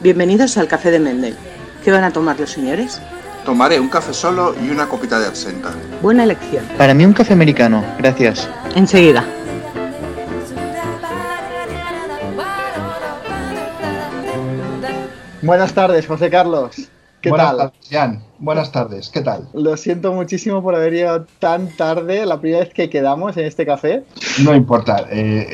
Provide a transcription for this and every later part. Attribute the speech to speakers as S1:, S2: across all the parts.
S1: Bienvenidos al Café de Mendel. ¿Qué van a tomar los señores?
S2: Tomaré un café solo y una copita de absenta.
S1: Buena elección.
S3: Para mí un café americano, gracias.
S1: Enseguida.
S4: Buenas tardes, José Carlos. ¿Qué
S5: Buenas
S4: tal?
S5: tardes, Jan. Buenas tardes, ¿qué tal?
S4: Lo siento muchísimo por haber llegado tan tarde la primera vez que quedamos en este café.
S5: No importa,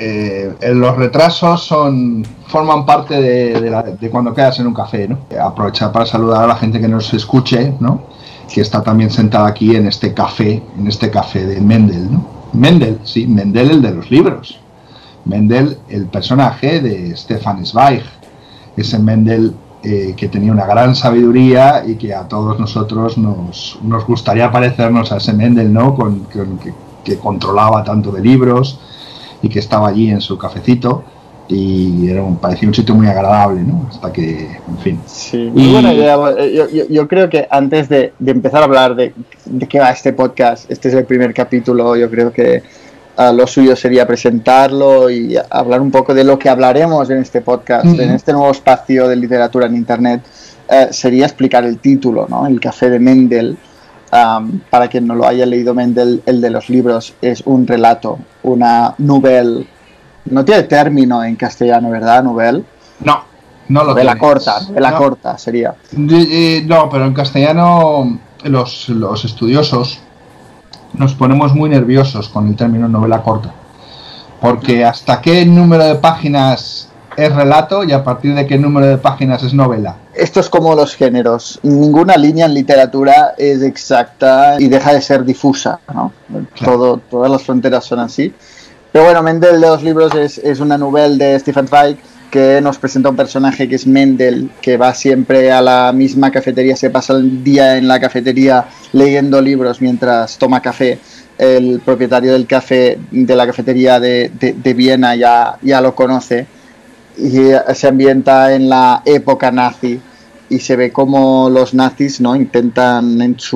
S5: los retrasos forman parte de cuando quedas en un café, ¿no? Aprovechar para saludar a la gente que nos escuche, ¿no? Que está también sentada aquí en este café de Mendel, ¿no? Mendel, sí, Mendel el de los libros. Mendel, el personaje de Stefan Zweig, ese Mendel que tenía una gran sabiduría y que a todos nosotros nos gustaría parecernos a ese Mendel, ¿no? Que controlaba tanto de libros y que estaba allí en su cafecito y parecía un sitio muy agradable, ¿no? Hasta que, en fin.
S4: Sí, muy buena idea. Yo creo que antes de empezar a hablar de qué va este podcast, este es el primer capítulo, yo creo que lo suyo sería presentarlo y hablar un poco de lo que hablaremos en este podcast, en este nuevo espacio de literatura en Internet. Sería explicar el título, ¿no? El Café de Mendel. Para quien no lo haya leído, Mendel, el de los libros, es un relato, una nouvelle. No tiene término en castellano, ¿verdad? Nouvelle.
S5: No lo
S4: novela
S5: tiene.
S4: corta, novela corta sería.
S5: No, pero en castellano los estudiosos nos ponemos muy nerviosos con el término novela corta, porque hasta qué número de páginas es relato y a partir de qué número de páginas es novela.
S4: Esto es como los géneros, ninguna línea en literatura es exacta y deja de ser difusa, ¿no? Claro. Todas las fronteras son así. Pero bueno, Mendel de los libros es una novela de Stefan Zweig que nos presenta un personaje que es Mendel, que va siempre a la misma cafetería, se pasa el día en la cafetería leyendo libros mientras toma café. El propietario del café, de la cafetería de Viena, ya lo conoce y se ambienta en la época nazi y se ve como los nazis, ¿no? intentan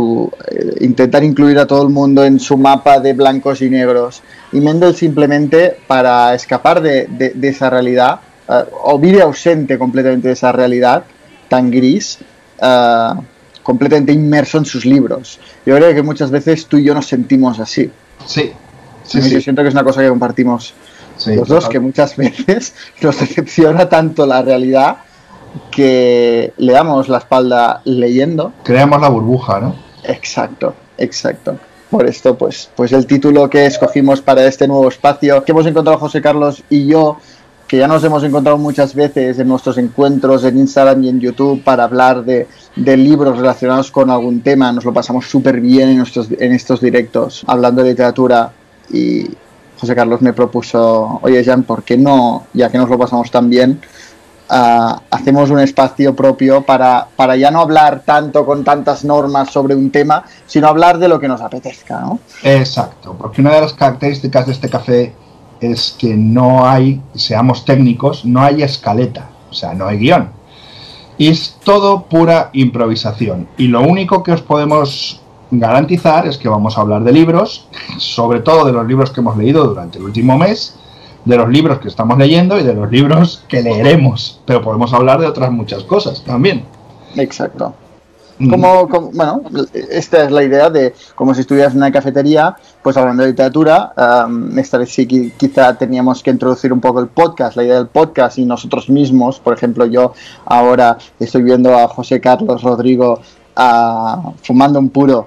S4: incluir a todo el mundo en su mapa de blancos y negros, y Mendel simplemente, para escapar de esa realidad, o vive ausente completamente de esa realidad tan gris, completamente inmerso en sus libros. Yo creo que muchas veces tú y yo nos sentimos así.
S5: Sí.
S4: Yo siento que es una cosa que compartimos los dos, que muchas veces nos decepciona tanto la realidad que le damos la espalda leyendo.
S5: Creamos la burbuja, ¿no?
S4: Exacto. Por esto, pues el título que escogimos para este nuevo espacio que hemos encontrado José Carlos y yo, que ya nos hemos encontrado muchas veces en nuestros encuentros en Instagram y en YouTube para hablar de libros relacionados con algún tema. Nos lo pasamos súper bien en estos directos hablando de literatura, y José Carlos me propuso: oye, Jan, ¿por qué no, ya que nos lo pasamos tan bien, hacemos un espacio propio para ya no hablar tanto con tantas normas sobre un tema, sino hablar de lo que nos apetezca, ¿no?
S5: Exacto, porque una de las características de este café es que no hay, seamos técnicos, no hay escaleta, o sea, no hay guión. Y es todo pura improvisación. Y lo único que os podemos garantizar es que vamos a hablar de libros, sobre todo de los libros que hemos leído durante el último mes, de los libros que estamos leyendo y de los libros que leeremos. Pero podemos hablar de otras muchas cosas también.
S4: Exacto. Bueno, esta es la idea de como si estuvieras en una cafetería, pues hablando de literatura. Esta vez sí quizá teníamos que introducir un poco el podcast, la idea del podcast, y nosotros mismos. Por ejemplo, yo ahora estoy viendo a José Carlos Rodrigo fumando un puro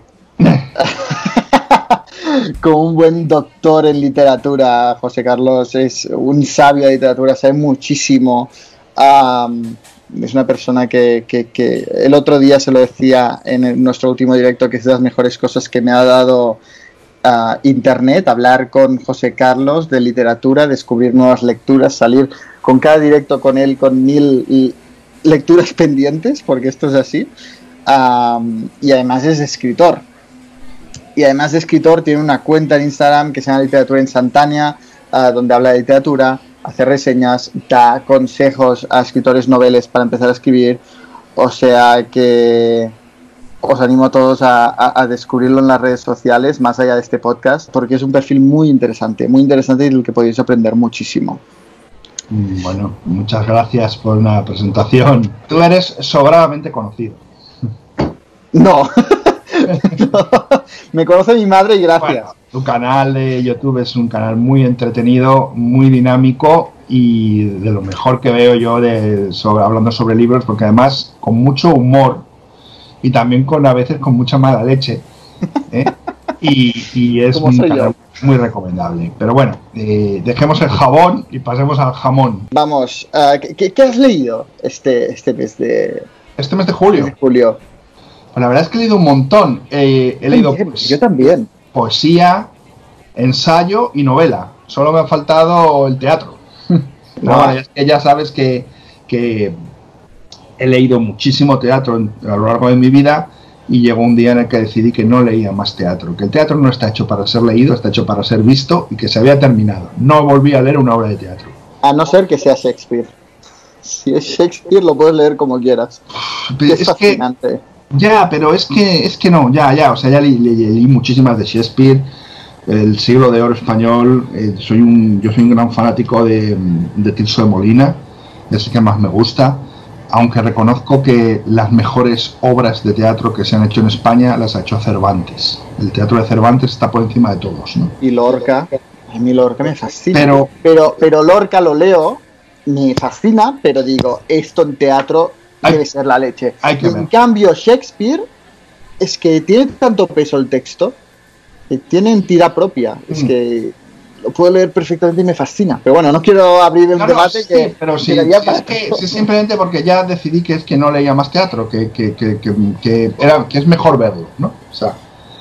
S4: como un buen doctor en literatura. José Carlos es un sabio de literatura, sabe muchísimo. Es una persona que el otro día se lo decía en nuestro último directo, que es de las mejores cosas que me ha dado Internet, hablar con José Carlos de literatura, descubrir nuevas lecturas, salir con cada directo con él con 1000 lecturas pendientes, porque esto es así. Y además es escritor. Y además de escritor tiene una cuenta en Instagram que se llama Literatura Instantánea, donde habla de literatura, hace reseñas, da consejos a escritores noveles para empezar a escribir. O sea que os animo a todos a descubrirlo en las redes sociales, más allá de este podcast, porque es un perfil muy interesante y del que podéis aprender muchísimo.
S5: Bueno, muchas gracias por una presentación. Tú eres sobradamente conocido.
S4: No. No. Me conoce mi madre y gracias.
S5: Bueno, tu canal de YouTube es un canal muy entretenido, muy dinámico y de lo mejor que veo yo hablando sobre libros, porque además con mucho humor y también a veces con mucha mala leche, ¿eh? y es un canal muy recomendable. Pero bueno, dejemos el jabón y pasemos al jamón.
S4: Vamos, ¿qué has leído este mes de
S5: julio? Pues la verdad es que he leído un montón. He leído
S4: yo también.
S5: Poesía, ensayo y novela. Solo me ha faltado el teatro. Pero vale, es que ya sabes que he leído muchísimo teatro a lo largo de mi vida y llegó un día en el que decidí que no leía más teatro. Que el teatro no está hecho para ser leído, está hecho para ser visto y que se había terminado. No volví a leer una obra de teatro.
S4: A no ser que sea Shakespeare. Si es Shakespeare lo puedes leer como quieras. Es fascinante.
S5: Ya, pero es que no, ya, o sea, ya leí muchísimas de Shakespeare, el siglo de oro español. Yo soy un gran fanático de Tirso de Molina, es el que más me gusta, aunque reconozco que las mejores obras de teatro que se han hecho en España las ha hecho Cervantes. El teatro de Cervantes está por encima de todos, ¿no?
S4: Y Lorca, a mí Lorca me fascina. Pero Lorca lo leo, me fascina, pero digo, esto en teatro debe ser la leche. En cambio, Shakespeare es que tiene tanto peso el texto, que tiene entidad propia. Es que lo puedo leer perfectamente y me fascina. Pero bueno, no quiero abrir el debate.
S5: Sí, pero sí, es simplemente porque ya decidí que es que no leía más teatro, que es mejor verlo, ¿no? O sea,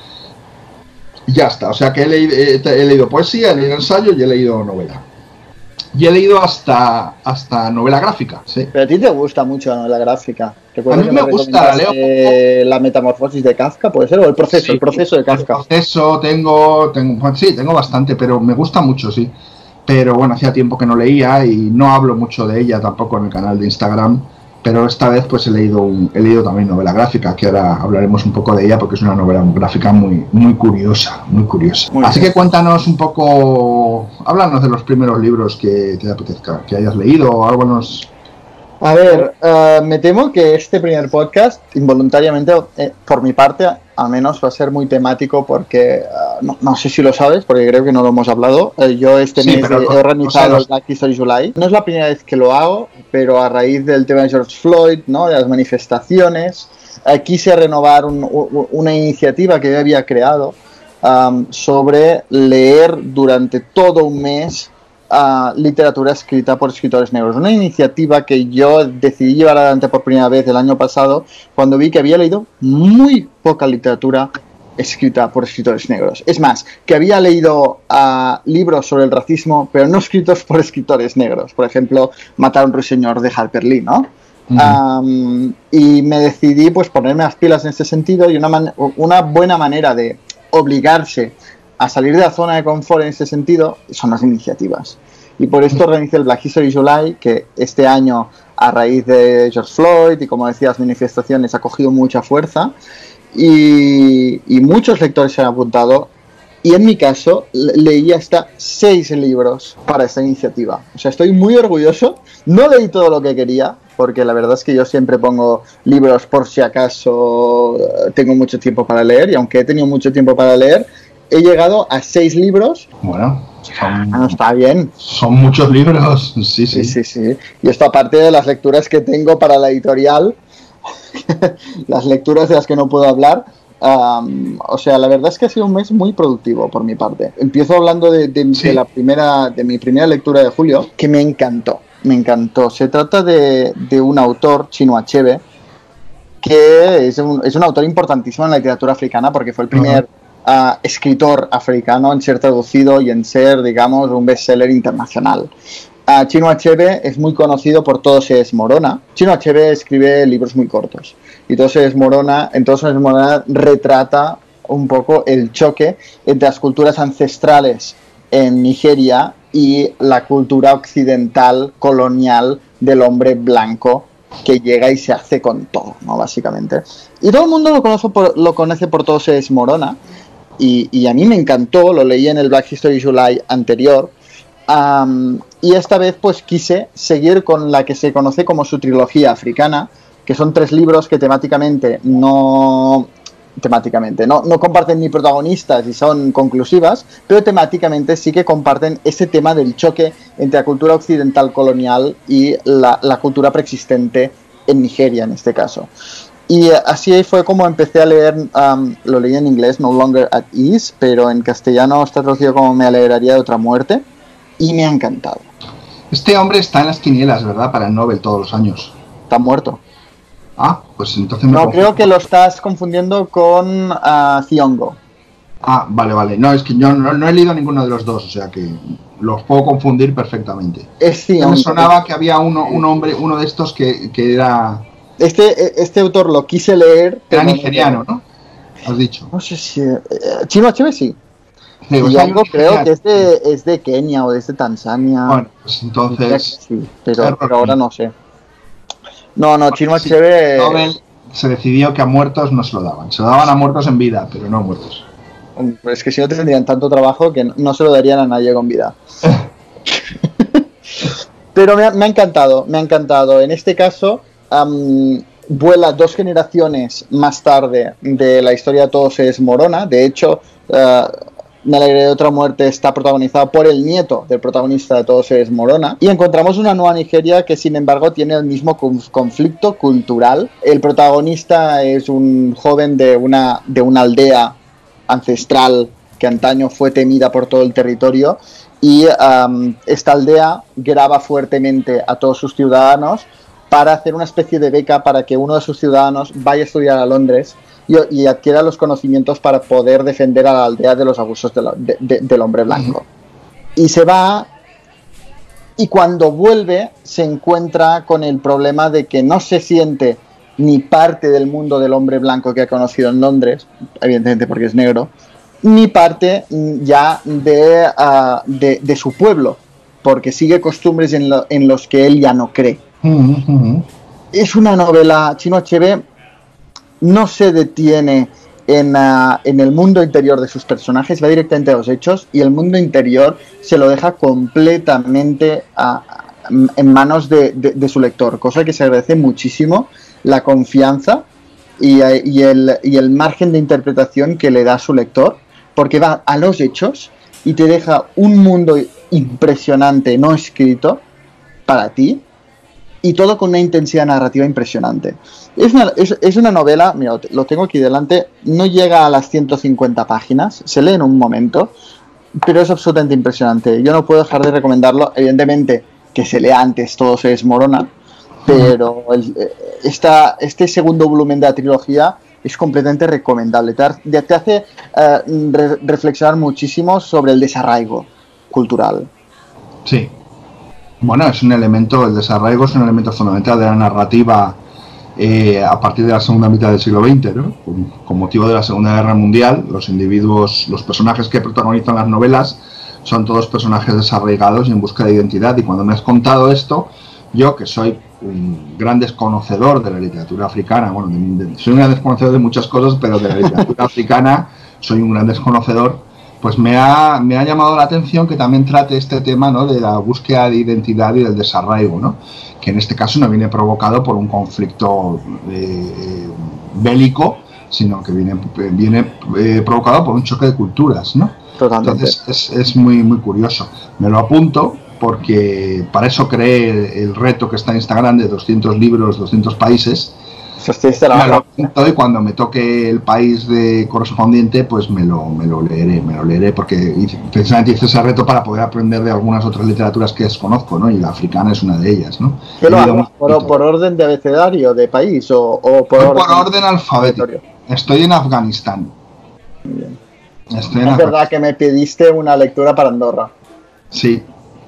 S5: ya está. O sea, que he leído poesía, he leído ensayo y he leído novela. Y he leído hasta novela gráfica, sí.
S4: Pero a ti te gusta mucho la novela gráfica.
S5: A mí me gusta, leo
S4: la metamorfosis de Kafka, ¿puede ser? ¿O el proceso de Kafka?
S5: El proceso tengo bastante, pero me gusta mucho, sí. Pero bueno, hacía tiempo que no leía y no hablo mucho de ella tampoco en el canal de Instagram. Pero esta vez pues he leído también novela gráfica, que ahora hablaremos un poco de ella porque es una novela gráfica muy curiosa, muy curiosa. Así que cuéntanos un poco, háblanos de los primeros libros que te apetezca, que hayas leído o algo nos...
S4: A ver, me temo que este primer podcast, involuntariamente, por mi parte, al menos va a ser muy temático porque, no sé si lo sabes, porque creo que no lo hemos hablado. Yo mes he organizado el Black History July. No es la primera vez que lo hago, pero a raíz del tema de George Floyd, ¿no?, de las manifestaciones, quise renovar una iniciativa que yo había creado sobre leer durante todo un mes literatura escrita por escritores negros. Una iniciativa que yo decidí llevar adelante por primera vez el año pasado cuando vi que había leído muy poca literatura escrita por escritores negros. Es más, que había leído libros sobre el racismo, pero no escritos por escritores negros. Por ejemplo, Matar a un ruiseñor de Harper Lee, ¿no? Uh-huh. Y me decidí pues ponerme las pilas en este sentido, y una buena manera de obligarse a salir de la zona de confort en este sentido son las iniciativas. Y por esto organicé el Black History July, que este año, a raíz de George Floyd y, como decías, manifestaciones, ha cogido mucha fuerza y muchos lectores se han apuntado. Y en mi caso, leí hasta 6 libros para esta iniciativa. O sea, estoy muy orgulloso. No leí todo lo que quería, porque la verdad es que yo siempre pongo libros por si acaso tengo mucho tiempo para leer, y aunque he tenido mucho tiempo para leer, he llegado a 6 libros.
S5: Bueno,
S4: está bien.
S5: Son muchos libros, sí.
S4: Y esto aparte de las lecturas que tengo para la editorial, las lecturas de las que no puedo hablar. O sea, la verdad es que ha sido un mes muy productivo por mi parte. Empiezo hablando de mi primera lectura de julio, que me encantó. Se trata de un autor, Chinua Achebe, que es un autor importantísimo en la literatura africana, porque fue el primer escritor africano en ser traducido y en ser, digamos, un bestseller internacional. Chinua Achebe es muy conocido por Todo se desmorona. Chinua Achebe escribe libros muy cortos, y Todo se desmorona retrata un poco el choque entre las culturas ancestrales en Nigeria y la cultura occidental colonial del hombre blanco que llega y se hace con todo, ¿no?, básicamente. Y todo el mundo lo conoce por Todo se desmorona. Y a mí me encantó, lo leí en el Black History July anterior, Y esta vez pues quise seguir con la que se conoce como su trilogía africana, que son 3 libros que temáticamente no comparten ni protagonistas y son conclusivas, pero temáticamente sí que comparten ese tema del choque entre la cultura occidental colonial y la cultura preexistente en Nigeria, en este caso. Y así fue como empecé a leer, lo leí en inglés, No Longer at Ease, pero en castellano está traducido como Me alegraría de otra muerte, y me ha encantado.
S5: Este hombre está en las quinielas, ¿verdad? Para el Nobel todos los años.
S4: Está muerto.
S5: Ah, pues entonces
S4: No, creo que lo estás confundiendo con Thiongo.
S5: Ah, vale. No, es que yo no he leído ninguno de los dos, o sea que los puedo confundir perfectamente.
S4: Es Thiongo.
S5: Me sonaba que había uno de estos que era...
S4: Este autor lo quise leer.
S5: Era nigeriano, ¿no? Has dicho.
S4: No sé si... Chino HB sí.
S5: Sí,
S4: Thiongo creo que es de Kenia o de Tanzania.
S5: Bueno, pues entonces...
S4: Sí, pero ahora no sé. No, Chino
S5: Sí,
S4: HB...
S5: Nobel se decidió que a muertos no se lo daban. Se lo daban a muertos en vida, pero no a muertos.
S4: Es que si no tendrían tanto trabajo que no se lo darían a nadie con vida. Pero me ha encantado. En este caso, vuela 2 generaciones más tarde de la historia de Todo se desmorona. De hecho, Me alegré de otra muerte está protagonizado por el nieto del protagonista de Todo se desmorona. Y encontramos una nueva Nigeria que, sin embargo, tiene el mismo conflicto cultural. El protagonista es un joven de una aldea ancestral que antaño fue temida por todo el territorio, y esta aldea graba fuertemente a todos sus ciudadanos para hacer una especie de beca para que uno de sus ciudadanos vaya a estudiar a Londres y adquiera los conocimientos para poder defender a la aldea de los abusos del hombre blanco. Y se va, y cuando vuelve se encuentra con el problema de que no se siente ni parte del mundo del hombre blanco que ha conocido en Londres, evidentemente porque es negro, ni parte ya de su pueblo, porque sigue costumbres en los que él ya no cree. Es una novela, Chino HB no se detiene en el mundo interior de sus personajes, va directamente a los hechos, y el mundo interior se lo deja completamente en manos de su lector, cosa que se agradece muchísimo, la confianza y el margen de interpretación que le da a su lector, porque va a los hechos y te deja un mundo impresionante no escrito para ti, y todo con una intensidad narrativa impresionante. Es una novela, mira, lo tengo aquí delante, no llega a las 150 páginas, se lee en un momento, pero es absolutamente impresionante. Yo no puedo dejar de recomendarlo, evidentemente que se lea antes Todo se desmorona, pero este segundo volumen de la trilogía es completamente recomendable. Te hace reflexionar muchísimo sobre el desarraigo cultural.
S5: Sí. Bueno, es un elemento, el desarraigo es un elemento fundamental de la narrativa a partir de la segunda mitad del siglo XX, ¿no? Con motivo de la Segunda Guerra Mundial, los individuos, los personajes que protagonizan las novelas son todos personajes desarraigados y en busca de identidad. Y cuando me has contado esto, yo que soy un gran desconocedor de la literatura africana, bueno, soy un gran desconocedor de muchas cosas, pero de la literatura africana soy un gran desconocedor, pues me ha llamado la atención que también trate este tema, ¿no?, de la búsqueda de identidad y del desarraigo, ¿no?, que en este caso no viene provocado por un conflicto bélico, sino que viene provocado por un choque de culturas, ¿no?
S4: Totalmente.
S5: Entonces es muy, muy curioso. Me lo apunto porque para eso creé el reto que está en Instagram de 200 libros, 200 países. Me lo apunto y cuando me toque el país correspondiente, pues me lo leeré, porque precisamente hice ese reto para poder aprender de algunas otras literaturas que desconozco, ¿no? Y la africana es una de ellas, ¿no?
S4: Pero por orden de abecedario de país o por
S5: orden alfabético. Estoy en Afganistán.
S4: Bien. Es verdad que me pediste una lectura para Andorra.
S5: Sí.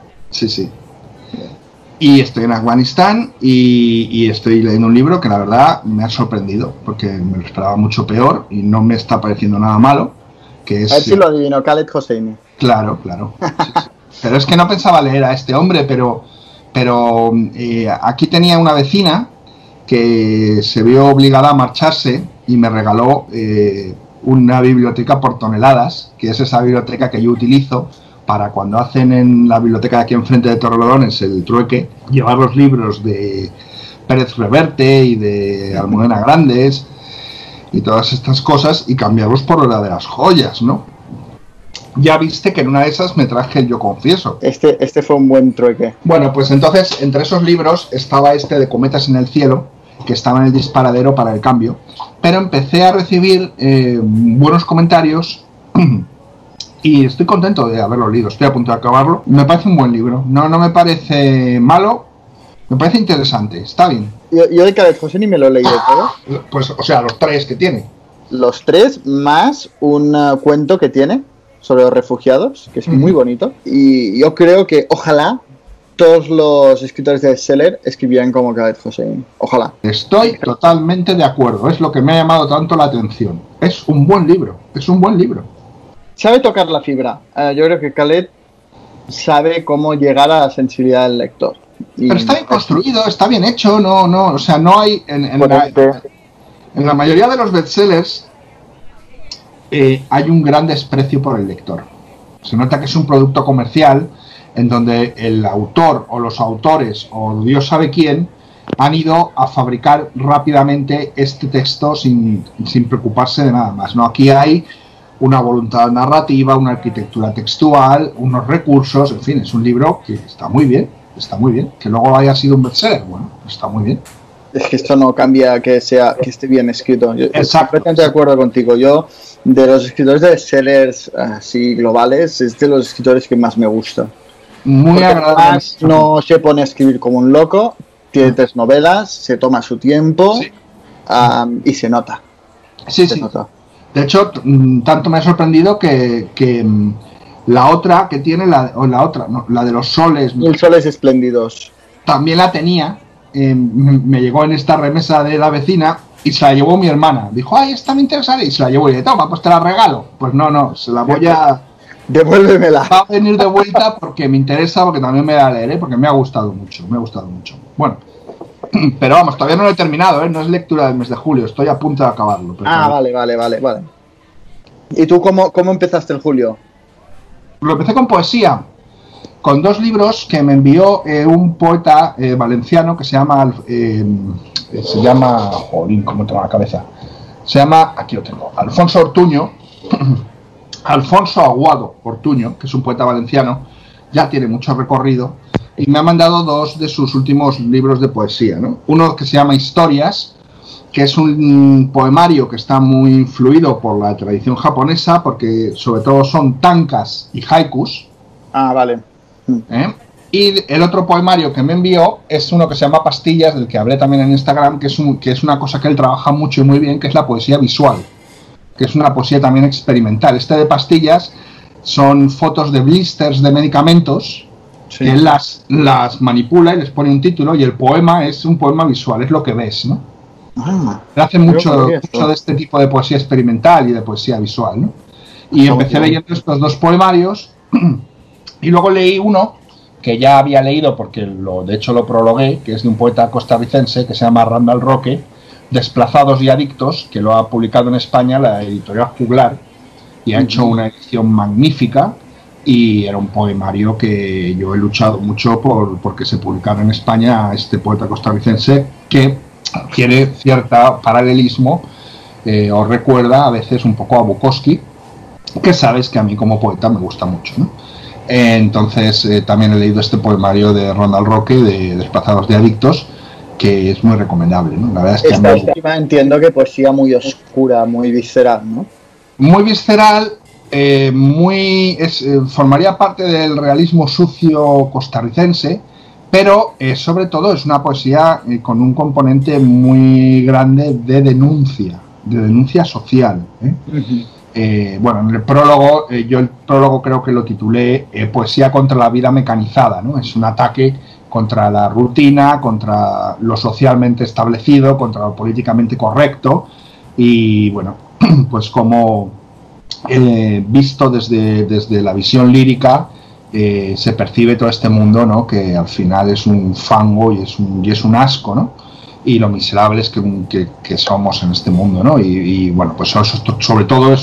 S5: Y estoy en Afganistán y estoy leyendo un libro que la verdad me ha sorprendido porque me lo esperaba mucho peor y no me está pareciendo nada malo. Que es,
S4: a ver si lo adivino, Khaled Hosseini.
S5: Claro. Sí. Pero es que no pensaba leer a este hombre, pero aquí tenía una vecina que se vio obligada a marcharse y me regaló una biblioteca por toneladas, que es esa biblioteca que yo utilizo para cuando hacen en la biblioteca de aquí enfrente de Torrelodones el trueque, llevar los libros de Pérez Reverte y de Almudena Grandes y todas estas cosas y cambiarlos por verdaderas joyas, ¿no? Ya viste que en una de esas me traje el Yo Confieso.
S4: Este fue un buen trueque.
S5: Bueno, pues entonces entre esos libros estaba este de Cometas en el Cielo, que estaba en el disparadero para el cambio, pero empecé a recibir buenos comentarios y estoy contento de haberlo leído, estoy a punto de acabarlo. Me parece un buen libro, no me parece malo, me parece interesante, está bien.
S4: Yo de Khaled Hosseini me lo he leído todo.
S5: Pues, o sea, los 3 que tiene.
S4: Los 3 más un cuento que tiene sobre los refugiados, que es muy bonito. Y yo creo que ojalá todos los escritores de bestseller escribieran como Khaled Hosseini. Ojalá.
S5: Estoy totalmente de acuerdo, es lo que me ha llamado tanto la atención. Es un buen libro, es un buen libro.
S4: Sabe tocar la fibra. Yo creo que Khaled sabe cómo llegar a la sensibilidad del lector.
S5: Pero está bien construido, está bien hecho, o sea, no hay en la mayoría de los bestsellers hay un gran desprecio por el lector. Se nota que es un producto comercial en donde el autor o los autores o Dios sabe quién han ido a fabricar rápidamente este texto sin preocuparse de nada más, ¿no? Aquí hay una voluntad narrativa, una arquitectura textual, unos recursos, en fin, es un libro que está muy bien. Que luego haya sido un bestseller, bueno, está muy bien.
S4: Es que esto no cambia que esté bien escrito. Yo estoy completamente de acuerdo contigo. Yo, de los escritores de bestsellers así globales, es de los escritores que más me gusta.
S5: Muy agradable.
S4: No se pone a escribir como un loco, tiene 3 novelas, se toma su tiempo, sí. Y se nota.
S5: Sí. Nota. De hecho, tanto me ha sorprendido que la otra que tiene, la de los soles...
S4: Los soles espléndidos.
S5: También la tenía, me llegó en esta remesa de la vecina y se la llevó mi hermana. Dijo, ay, esta me interesa, y se la llevó y le toma, pues te la regalo. Pues no, se la voy a...
S4: Devuélvemela.
S5: Va a venir de vuelta porque me interesa, porque también me la leeré, porque me ha gustado mucho. Bueno, pero vamos, todavía no lo he terminado, no es lectura del mes de julio, estoy a punto de acabarlo.
S4: Vale. ¿Y tú cómo empezaste el julio?
S5: Lo empecé con poesía, con 2 libros que me envió un poeta valenciano que se llama, jolín, cómo tengo la cabeza, se llama, aquí lo tengo, Alfonso Ortuño, Alfonso Aguado Ortuño, que es un poeta valenciano, ya tiene mucho recorrido, y me ha mandado 2 de sus últimos libros de poesía, ¿no? Uno que se llama Historias, que es un poemario que está muy influido por la tradición japonesa, porque sobre todo son tankas y haikus.
S4: Vale.
S5: Y el otro poemario que me envió es uno que se llama Pastillas, del que hablé también en Instagram, que es una cosa que él trabaja mucho y muy bien, que es la poesía visual, que es una poesía también experimental. Este de Pastillas son fotos de blisters de medicamentos, sí, que él las manipula y les pone un título, y el poema es un poema visual, es lo que ves, ¿no? Él hace mucho de este tipo de poesía experimental y de poesía visual, ¿no? Y empecé leyendo estos 2 poemarios y luego leí uno que ya había leído porque de hecho lo prologué, que es de un poeta costarricense que se llama Randall Roque, Desplazados y Adictos, que lo ha publicado en España la editorial Juglar y ha hecho una edición magnífica, y era un poemario que yo he luchado mucho porque se publicara en España, este poeta costarricense que tiene cierto paralelismo, os recuerda a veces un poco a Bukowski, que sabes que a mí como poeta me gusta mucho, ¿no? Entonces también he leído este poemario de Randall Roque, de Desplazados de Adictos, que es muy recomendable, ¿no? La verdad es que
S4: entiendo que poesía muy oscura, muy visceral, ¿no?
S5: Muy visceral, formaría parte del realismo sucio costarricense, pero sobre todo es una poesía con un componente muy grande de denuncia social. Bueno, en el prólogo, yo el prólogo creo que lo titulé Poesía contra la vida mecanizada, ¿no? Es un ataque contra la rutina, contra lo socialmente establecido, contra lo políticamente correcto, y bueno, pues como visto desde la visión lírica, se percibe todo este mundo, ¿no? Que al final es un fango y es un asco, ¿no? Y lo miserables que somos en este mundo, ¿no? Y bueno, pues sobre todo eso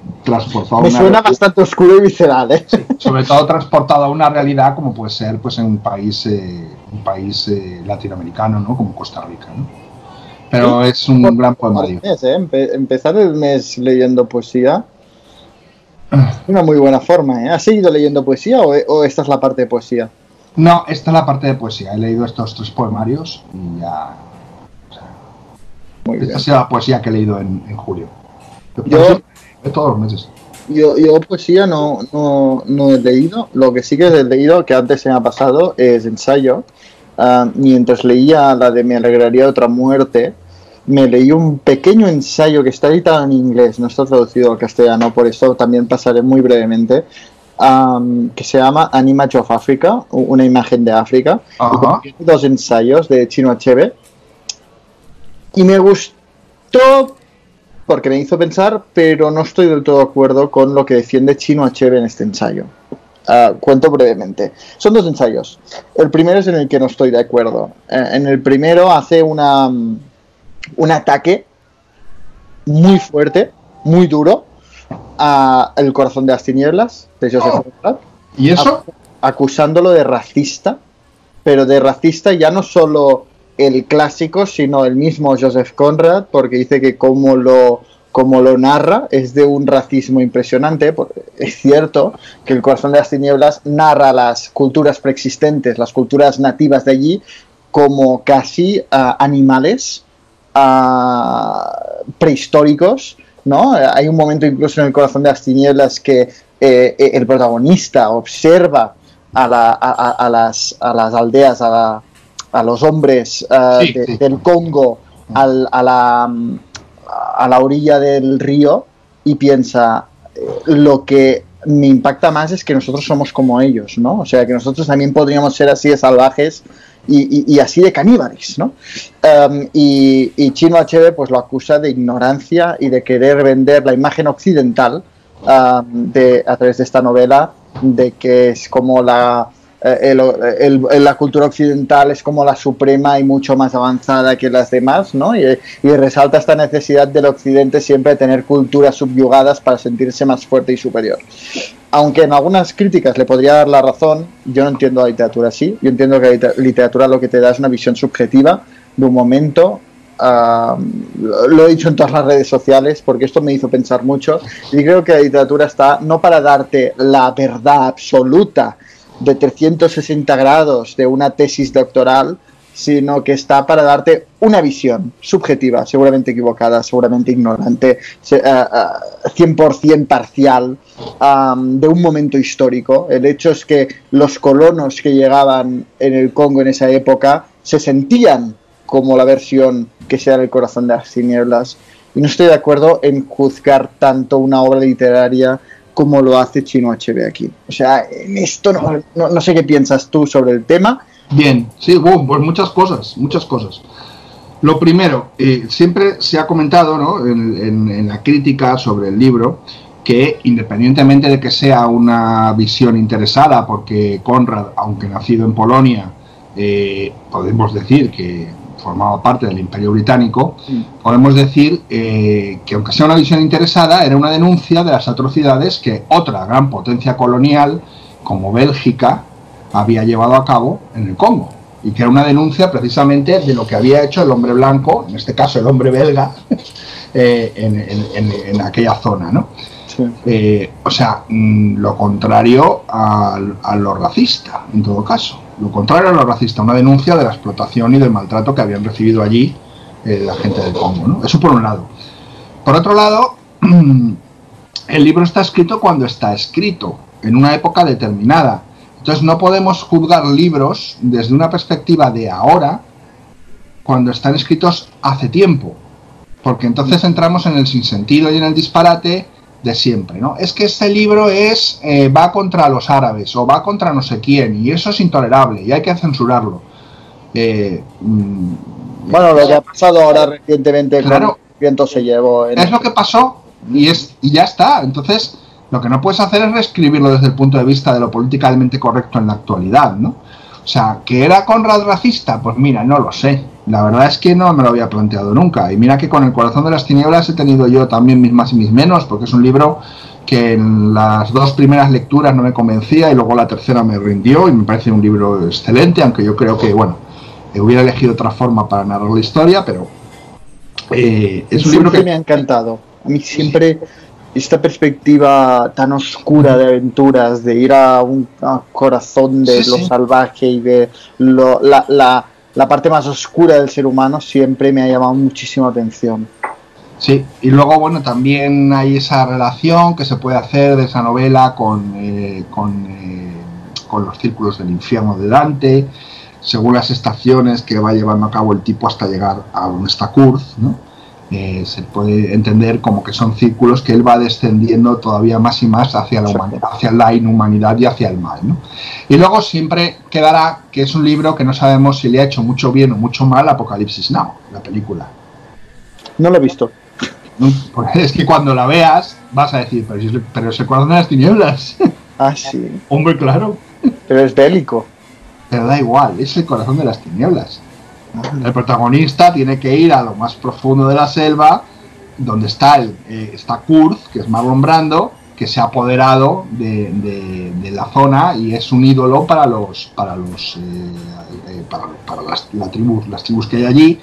S5: transportado
S4: Me
S5: a una
S4: suena
S5: realidad,
S4: bastante oscuro y visceral, ¿eh?
S5: sobre todo transportado a una realidad como puede ser pues en un país latinoamericano, ¿no? Como Costa Rica, ¿no? Pero es un gran poemario.
S4: Empezar el mes leyendo poesía es una muy buena forma, ¿eh? ¿Has seguido leyendo poesía o esta es la parte de poesía?
S5: No, esta es la parte de poesía. He leído estos 3 poemarios y ya. O sea,
S4: Muy bien.
S5: esta ha sido la poesía que he leído en julio.
S4: Yo-
S5: Todos los meses.
S4: Yo poesía no he leído. Lo que sí que he leído, que antes se me ha pasado, es ensayo. Mientras leía la de Me alegraría otra muerte, me leí un pequeño ensayo que está editado en inglés, no está traducido al castellano, por eso también pasaré muy brevemente, que se llama An Image of Africa, una imagen de África.
S5: Ajá.
S4: Y contiene 2 ensayos de Chinua Achebe. Y me gustó porque me hizo pensar, pero no estoy del todo de acuerdo con lo que defiende Chinua Achebe en este ensayo. Cuento brevemente. Son 2 ensayos. El primero es en el que no estoy de acuerdo. En el primero hace un ataque muy fuerte, muy duro, a El corazón de las tinieblas, de Joseph Conrad,
S5: ¿Y eso?
S4: acusándolo de racista, pero de racista ya no solo el clásico, sino el mismo Joseph Conrad, porque dice que como lo narra es de un racismo impresionante. Es cierto que El corazón de las tinieblas narra las culturas preexistentes, las culturas nativas de allí, como casi animales prehistóricos, ¿no? Hay un momento incluso en El corazón de las tinieblas que el protagonista observa a las aldeas, a los hombres
S5: Sí.
S4: del Congo a la orilla del río y piensa, lo que me impacta más es que nosotros somos como ellos, ¿no? O sea, que nosotros también podríamos ser así de salvajes y así de caníbales, ¿no? Y Chinua Achebe pues lo acusa de ignorancia y de querer vender la imagen occidental a través de esta novela, de que es como la cultura occidental es como la suprema y mucho más avanzada que las demás, ¿no? Y resalta esta necesidad del occidente siempre de tener culturas subyugadas para sentirse más fuerte y superior. Aunque en algunas críticas le podría dar la razón, yo no entiendo la literatura así. Yo entiendo que la literatura lo que te da es una visión subjetiva de un momento. Lo he dicho en todas las redes sociales porque esto me hizo pensar mucho, y creo que la literatura está no para darte la verdad absoluta de 360 grados de una tesis doctoral, sino que está para darte una visión subjetiva, seguramente equivocada, seguramente ignorante, 100% parcial, de un momento histórico. El hecho es que los colonos que llegaban en el Congo en esa época se sentían como la versión que sea El corazón de las tinieblas, y no estoy de acuerdo en juzgar tanto una obra literaria como lo hace Chinua Achebe aquí. O sea, en esto no sé qué piensas tú sobre el tema.
S5: Bien, sí, pues muchas cosas. Lo primero, siempre se ha comentado, ¿no?, en la crítica sobre el libro, que independientemente de que sea una visión interesada, porque Conrad, aunque nacido en Polonia, podemos decir que formaba parte del Imperio Británico, podemos decir que aunque sea una visión interesada, era una denuncia de las atrocidades que otra gran potencia colonial, como Bélgica, había llevado a cabo en el Congo, y que era una denuncia precisamente de lo que había hecho el hombre blanco, en este caso el hombre belga, en aquella zona, ¿no? Sí. O sea, lo contrario a lo racista, en todo caso. Lo contrario a lo racista, una denuncia de la explotación y del maltrato que habían recibido allí la gente del Congo, ¿no? Eso por un lado. Por otro lado, el libro está escrito cuando está escrito, en una época determinada. Entonces no podemos juzgar libros desde una perspectiva de ahora, cuando están escritos hace tiempo, porque entonces entramos en el sinsentido y en el disparate de siempre, ¿no? Es que este libro va contra los árabes o va contra no sé quién, y eso es intolerable y hay que censurarlo.
S4: Bueno, lo que ha pasado ahora recientemente, claro, con el viento se llevó.
S5: Es lo que pasó y ya está. Entonces, lo que no puedes hacer es reescribirlo desde el punto de vista de lo políticamente correcto en la actualidad, ¿no? O sea, ¿que era Conrad racista? Pues mira, no lo sé. La verdad es que no me lo había planteado nunca. Y mira que con El corazón de las tinieblas he tenido yo también mis más y mis menos, porque es un libro que en las 2 primeras lecturas no me convencía y luego la tercera me rindió y me parece un libro excelente, aunque yo creo que, bueno, hubiera elegido otra forma para narrar la historia, pero es un libro que
S4: me ha encantado. A mí siempre esta perspectiva tan oscura de aventuras, de ir a un corazón de lo salvaje y de la parte más oscura del ser humano, siempre me ha llamado muchísimo atención.
S5: Sí, y luego, bueno, también hay esa relación que se puede hacer de esa novela con los círculos del infierno de Dante, según las estaciones que va llevando a cabo el tipo hasta llegar a donde está Kurz, ¿no? Se puede entender como que son círculos que él va descendiendo todavía más y más hacia la humanidad, hacia la inhumanidad y hacia el mal, ¿no? Y luego siempre quedará que es un libro que no sabemos si le ha hecho mucho bien o mucho mal Apocalipsis Now, la película.
S4: No lo he visto.
S5: Porque es que cuando la veas vas a decir, pero es el corazón de las tinieblas.
S4: Ah, sí.
S5: Hombre, claro.
S4: Pero es bélico.
S5: Pero da igual, es el corazón de las tinieblas. El protagonista tiene que ir a lo más profundo de la selva, donde está está Kurz, que es Marlon Brando, que se ha apoderado de la zona y es un ídolo para las tribus que hay allí.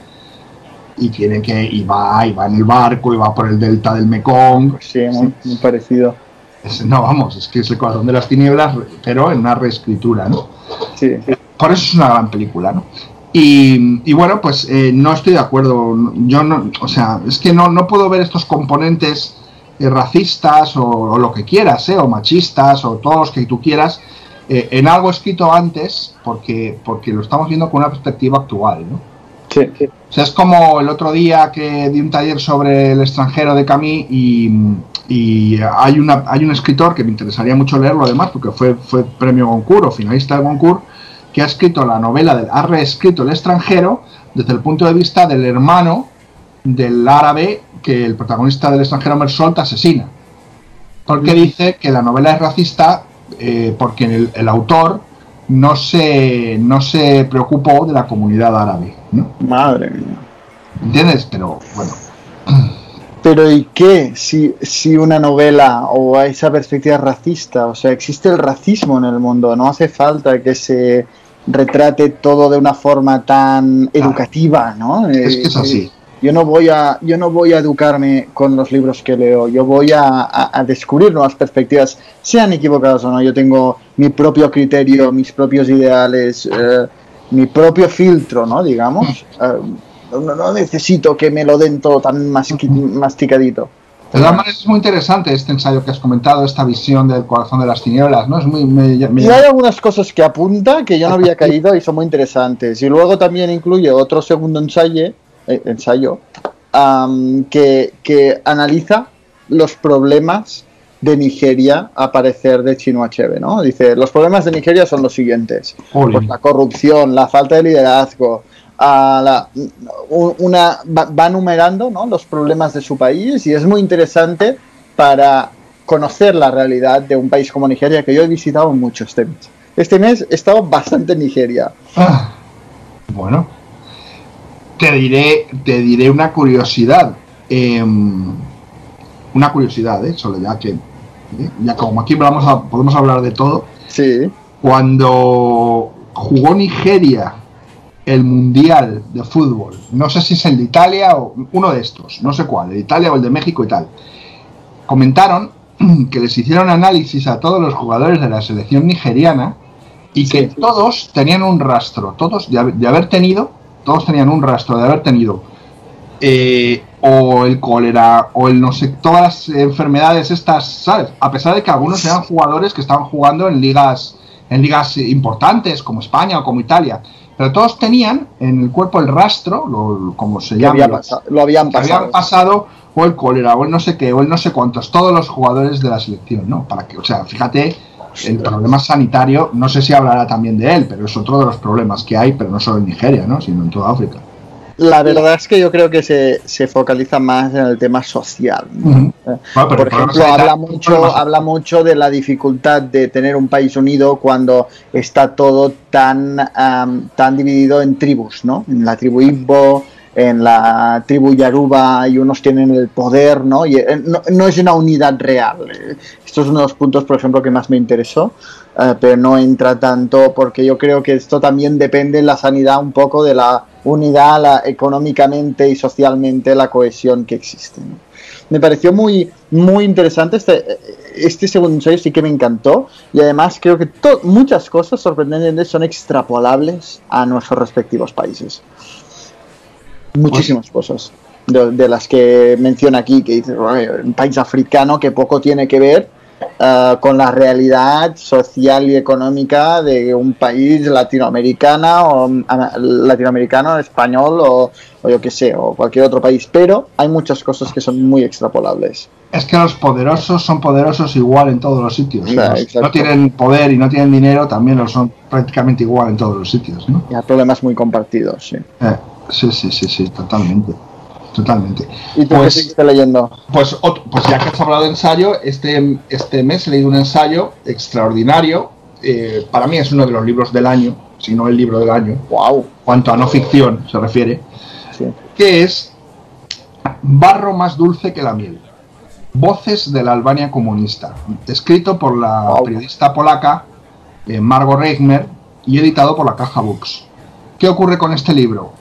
S5: Y va en el barco y va por el delta del Mekong.
S4: Sí, muy parecido.
S5: Es que es el corazón de las tinieblas, pero en una reescritura, ¿no?
S4: Sí.
S5: Por eso es una gran película, ¿no? Y bueno, pues no estoy de acuerdo. Yo no, o sea, es que no puedo ver estos componentes racistas o lo que quieras, o machistas o todos los que tú quieras en algo escrito antes, porque lo estamos viendo con una perspectiva actual, ¿no?
S4: Sí.
S5: O sea, es como el otro día que di un taller sobre El extranjero de Camus y hay un escritor que me interesaría mucho leerlo además porque fue premio Goncourt o finalista de Goncourt, que ha escrito la novela, ha reescrito El extranjero desde el punto de vista del hermano del árabe que el protagonista del extranjero Mersault asesina. Porque dice que la novela es racista porque el autor no se preocupó de la comunidad árabe, ¿no?
S4: Madre mía.
S5: ¿Entiendes? Pero bueno.
S4: Pero ¿y qué? Si una novela o esa perspectiva es racista, o sea, existe el racismo en el mundo, no hace falta que se retrate todo de una forma tan educativa, ¿no?
S5: Es que es así.
S4: Yo no voy a educarme con los libros que leo, yo voy a descubrir nuevas perspectivas, sean equivocadas o no. Yo tengo mi propio criterio, mis propios ideales, mi propio filtro, ¿no? Digamos. No necesito que me lo den todo tan masticadito.
S5: De todas maneras es muy interesante este ensayo que has comentado, esta visión del corazón de las tinieblas, ¿no? Es
S4: y hay algunas cosas que apunta que yo no había caído y son muy interesantes. Y luego también incluye otro segundo ensayo que analiza los problemas de Nigeria a parecer de Chinua Achebe, ¿no? Dice, los problemas de Nigeria son los siguientes. Pues la corrupción, la falta de liderazgo, va enumerando, ¿no?, los problemas de su país, y es muy interesante para conocer la realidad de un país como Nigeria, que yo he visitado mucho este mes. Este mes he estado bastante en Nigeria.
S5: Bueno, te diré una curiosidad. Solo ya como aquí podemos hablar de todo.
S4: Sí.
S5: Cuando jugó Nigeria el Mundial de Fútbol, no sé si es el de Italia o uno de estos, no sé cuál, el de Italia o el de México y tal, comentaron que les hicieron análisis a todos los jugadores de la selección nigeriana y que todos tenían un rastro, todos tenían un rastro de haber tenido o el cólera o el no sé, todas las enfermedades estas, ¿sabes? A pesar de que algunos eran jugadores que estaban jugando en ligas importantes como España o como Italia, pero todos tenían en el cuerpo el rastro, como se llama,
S4: lo habían
S5: pasado, o el cólera, o el no sé qué, o el no sé cuántos, todos los jugadores de la selección, ¿no? O sea, fíjate, el problema sanitario, no sé si hablará también de él, pero es otro de los problemas que hay, pero no solo en Nigeria, ¿no?, sino en toda África.
S4: La verdad es que yo creo que se focaliza más en el tema social, ¿no? Por ejemplo, habla mucho de la dificultad de tener un país unido cuando está todo tan dividido en tribus, ¿no? En la tribu Igbo, en la tribu Yaruba, y unos tienen el poder, ¿no? Y no es una unidad real. Esto es uno de los puntos, por ejemplo, que más me interesó, pero no entra tanto, porque yo creo que esto también depende en la sanidad un poco de la unidad, económicamente y socialmente, la cohesión que existe, ¿no? Me pareció muy, muy interesante este segundo ensayo, sí que me encantó, y además creo que muchas cosas sorprendentes son extrapolables a nuestros respectivos países. Muchísimas cosas de las que menciona aquí, que dice un país africano que poco tiene que ver con la realidad social y económica de un país latinoamericano, español o yo que sé, o cualquier otro país, pero hay muchas cosas que son muy extrapolables.
S5: Es que los poderosos son poderosos igual en todos los sitios. Los
S4: que
S5: no tienen poder y no tienen dinero también lo son prácticamente igual en todos los sitios, ¿no?
S4: Y hay problemas muy compartidos, sí.
S5: Sí, totalmente.
S4: ¿Y tú qué seguiste leyendo?
S5: Pues ya que has hablado de ensayo, este mes he leído un ensayo extraordinario. Para mí es uno de los libros del año, si no el libro del año.
S4: ¡Wow!
S5: Cuanto a no ficción se refiere.
S4: Sí.
S5: Que es Barro más dulce que la miel. Voces de la Albania comunista. Escrito por la periodista polaca Margot Reichmer y editado por la Caja Books. ¿Qué ocurre con este libro?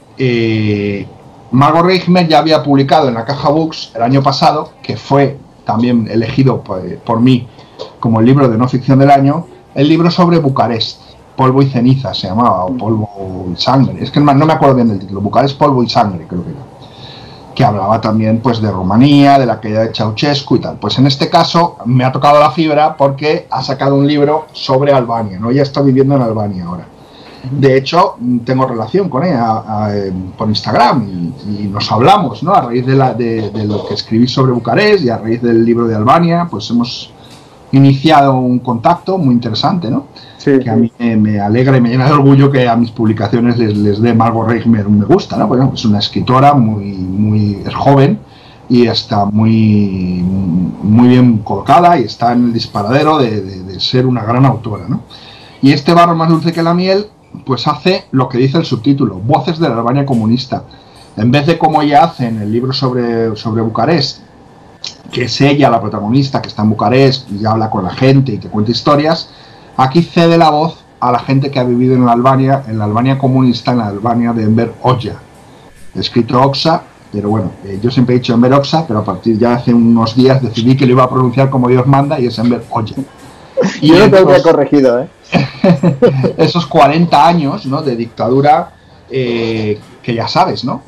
S5: Margot Reichmer ya había publicado en la Caja Books el año pasado, que fue también elegido por mí como el libro de no ficción del año, el libro sobre Bucarest, Polvo y ceniza se llamaba, o Polvo y sangre, es que no me acuerdo bien del título, Bucarest, Polvo y sangre creo que era, que hablaba también pues de Rumanía, de la caída de Ceausescu y tal. Pues en este caso me ha tocado la fibra porque ha sacado un libro sobre Albania, ¿no? Ella está viviendo en Albania ahora. De hecho, tengo relación con ella por Instagram y nos hablamos, ¿no? A raíz de lo que escribí sobre Bucarest y a raíz del libro de Albania, pues hemos iniciado un contacto muy interesante, ¿no?
S4: Sí,
S5: que a mí me alegra y me llena de orgullo que a mis publicaciones les dé Margot Reichmer un me gusta, ¿no? Bueno, es una escritora es joven y está muy bien colocada y está en el disparadero de ser una gran autora, ¿no? Y este Barro más dulce que la miel pues hace lo que dice el subtítulo, Voces de la Albania comunista. En vez de como ella hace en el libro sobre Bucarest, que es ella la protagonista que está en Bucarest y habla con la gente y que cuenta historias, aquí cede la voz a la gente que ha vivido en la Albania comunista, en la Albania de Enver Hoxha, escrito Hoxha, pero bueno, yo siempre he dicho Enver Hoxha, pero a partir ya hace unos días decidí que lo iba a pronunciar como Dios manda y es Enver Hoxha.
S4: Y yo no te habría corregido,
S5: esos 40 años, ¿no?, de dictadura, que ya sabes, ¿no?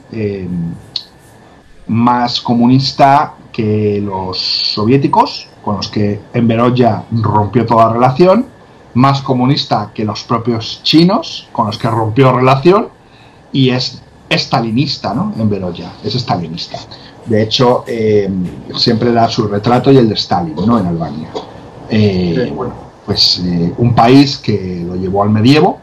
S5: Más comunista que los soviéticos, con los que Enver Hoxha rompió toda relación, más comunista que los propios chinos, con los que rompió relación, y es estalinista, ¿no? Enver Hoxha es estalinista. De hecho, siempre da su retrato y el de Stalin, ¿no?, en Albania. Bueno, pues un país que lo llevó al medievo.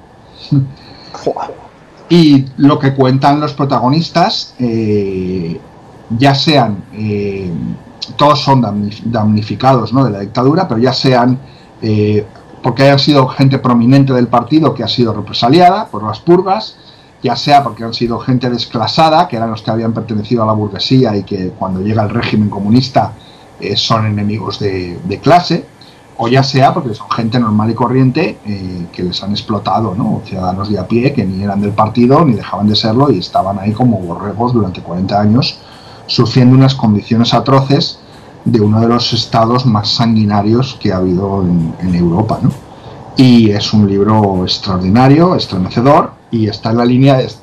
S5: Y lo que cuentan los protagonistas, ya sean, todos son damnificados, ¿no?, de la dictadura, pero ya sean porque hayan sido gente prominente del partido que ha sido represaliada por las purgas, ya sea porque han sido gente desclasada, que eran los que habían pertenecido a la burguesía y que cuando llega el régimen comunista son enemigos de clase, o ya sea porque son gente normal y corriente que les han explotado, ¿no?, ciudadanos de a pie que ni eran del partido ni dejaban de serlo y estaban ahí como borregos durante 40 años sufriendo unas condiciones atroces de uno de los estados más sanguinarios que ha habido en Europa, ¿no? Y es un libro extraordinario, estremecedor, y está en la línea de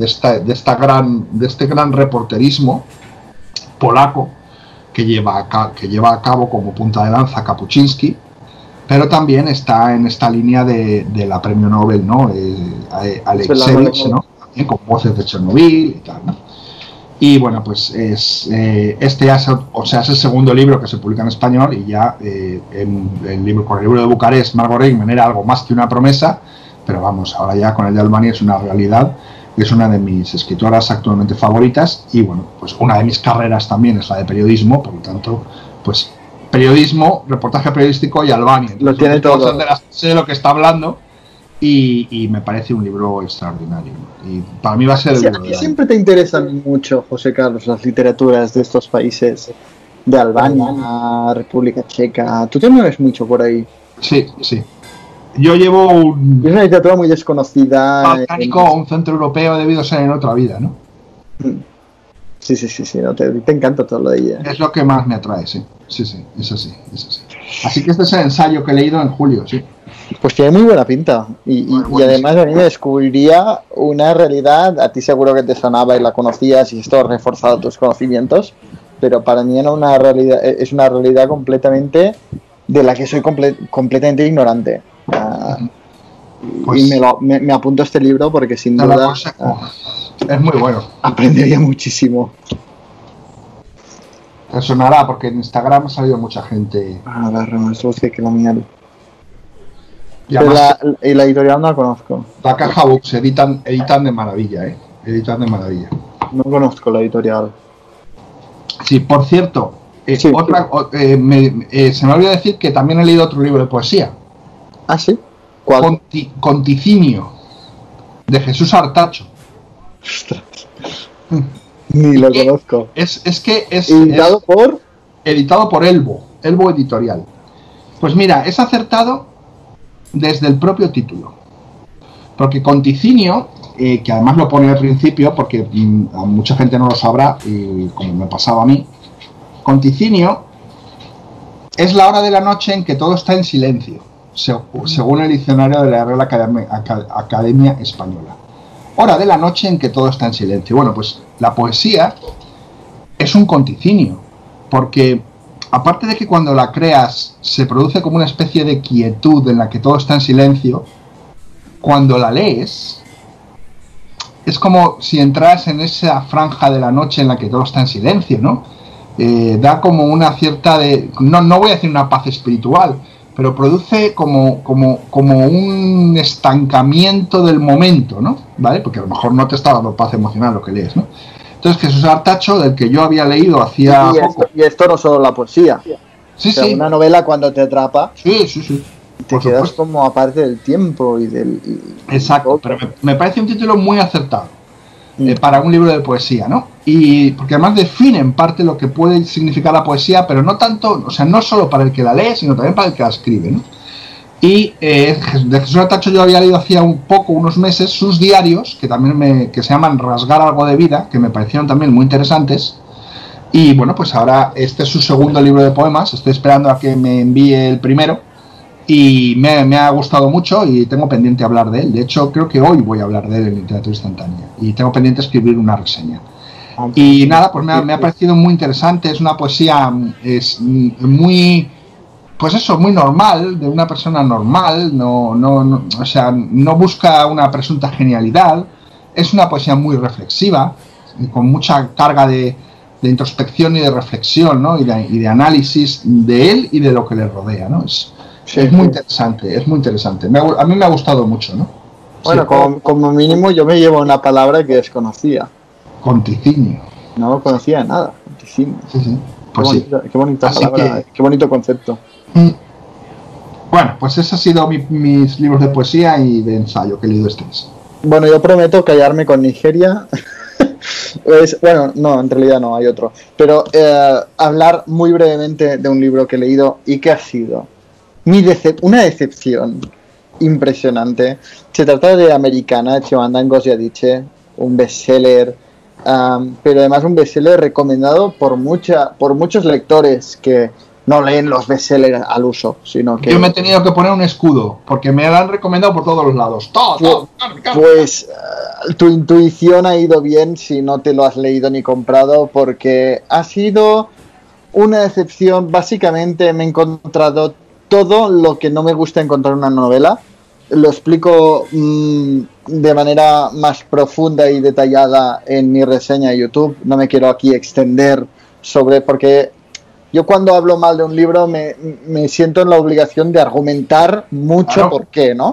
S5: este gran reporterismo polaco que lleva a cabo como punta de lanza Kapuczynski, pero también está en esta línea de la premio Nobel, ¿no?, Alexievich, ¿no?, también con Voces de Chernobyl y tal, ¿no? Y bueno, pues este ya es el segundo libro que se publica en español, y ya con el libro de Bucarest, Margot Reichmer era algo más que una promesa, pero vamos, ahora ya con el de Albania es una realidad. que es una de mis escritoras actualmente favoritas, y bueno, pues una de mis carreras también es la de periodismo, por lo tanto, pues periodismo, reportaje periodístico y Albania. Entonces,
S4: lo tiene todo.
S5: Sé de lo que está hablando, y me parece un libro extraordinario, ¿no? Y para mí va a ser el libro.
S4: Siempre te interesan mucho, José Carlos, las literaturas de estos países, de Albania, República Checa. Tú te mueves mucho por ahí.
S5: Sí. Yo llevo un...
S4: Es una literatura muy desconocida.
S5: Balcánico, un centro europeo debido a ser en otra vida, ¿no?
S4: Sí, no, te encanta todo lo de ella.
S5: Es lo que más me atrae, sí. Sí, es así. Así que este es el ensayo que he leído en julio, sí.
S4: Pues tiene muy buena pinta. Y además a mí me descubriría una realidad, a ti seguro que te sonaba y la conocías y esto ha reforzado tus conocimientos, pero para mí era una realidad, es una realidad completamente de la que soy completamente ignorante.
S5: Pues,
S4: y me apunto a este libro porque sin duda
S5: es muy bueno.
S4: Aprendería muchísimo.
S5: Te sonará porque en Instagram ha salido mucha gente.
S4: La más lúcida que la miel.
S5: Y además,
S4: la editorial no la conozco.
S5: La Caja Books editan de maravilla, editan de maravilla.
S4: No conozco la editorial.
S5: Sí, por cierto, se me olvidó decir que también he leído otro libro de poesía.
S4: ¿Ah, sí? ¿Cuál?
S5: Conticinio, de Jesús Artacho.
S4: Ostras. Ni lo conozco.
S5: Es
S4: editado
S5: por Elbo Editorial. Pues mira, es acertado desde el propio título, porque Conticinio, que además lo pone al principio porque a mucha gente no lo sabrá y como me pasaba a mí, Conticinio es la hora de la noche en que todo está en silencio, según el diccionario de la Real Academia Española. Hora de la noche en que todo está en silencio. Bueno, pues la poesía es un conticinio, porque aparte de que cuando la creas se produce como una especie de quietud en la que todo está en silencio, cuando la lees es como si entras en esa franja de la noche en la que todo está en silencio, ¿no? Da como una cierta no voy a decir una paz espiritual, pero produce como un estancamiento del momento, ¿no? ¿Vale? Porque a lo mejor no te está dando paz emocional lo que lees, ¿no? Entonces Jesús Artacho, del que yo había leído hacía poco.
S4: Y esto no solo la poesía.
S5: Sí,
S4: o sea, una novela cuando te atrapa.
S5: Sí.
S4: Te quedas como aparte del tiempo y del...
S5: Exacto, pero me parece un título muy acertado para un libro de poesía, ¿no? Y porque además define en parte lo que puede significar la poesía, pero no tanto, o sea, no solo para el que la lee, sino también para el que la escribe, ¿no? Y de Jesús Artacho yo había leído hacía unos meses, sus diarios, que se llaman Rasgar algo de vida, que me parecieron también muy interesantes. Y bueno, pues ahora este es su segundo libro de poemas, estoy esperando a que me envíe el primero. Y me ha gustado mucho y tengo pendiente hablar de él. De hecho, creo que hoy voy a hablar de él en Literatura Instantánea. Y tengo pendiente escribir una reseña. Y nada, pues me ha parecido muy interesante. Es una poesía muy... Pues eso, muy normal, de una persona normal. O sea, no busca una presunta genialidad. Es una poesía muy reflexiva, con mucha carga de introspección y de reflexión, ¿no? Y de análisis de él y de lo que le rodea, ¿no? Es muy interesante, a mí me ha gustado mucho, ¿no?
S4: Bueno, sí, como mínimo yo me llevo una palabra que desconocía.
S5: Conticinio.
S4: No conocía nada, conticinio.
S5: Sí. Pues
S4: qué bonita palabra, qué bonito concepto.
S5: Bueno, pues esos han sido mis libros de poesía y de ensayo que he leído este mes.
S4: Bueno, yo prometo callarme con Nigeria. Bueno, no, en realidad no, hay otro. Pero hablar muy brevemente de un libro que he leído y que ha sido una decepción impresionante. Se trata de Americana, Chimamanda Ngozi Adichie, un bestseller, pero además un bestseller recomendado por muchos lectores que no leen los bestsellers al uso, sino que...
S5: Yo me he tenido que poner un escudo, porque me lo han recomendado por todos los lados.
S4: Pues tu intuición ha ido bien si no te lo has leído ni comprado, porque ha sido una decepción. Básicamente me he encontrado todo lo que no me gusta encontrar en una novela. Lo explico de manera más profunda y detallada en mi reseña de YouTube. No me quiero aquí extender porque yo cuando hablo mal de un libro me siento en la obligación de argumentar mucho por qué, ¿no?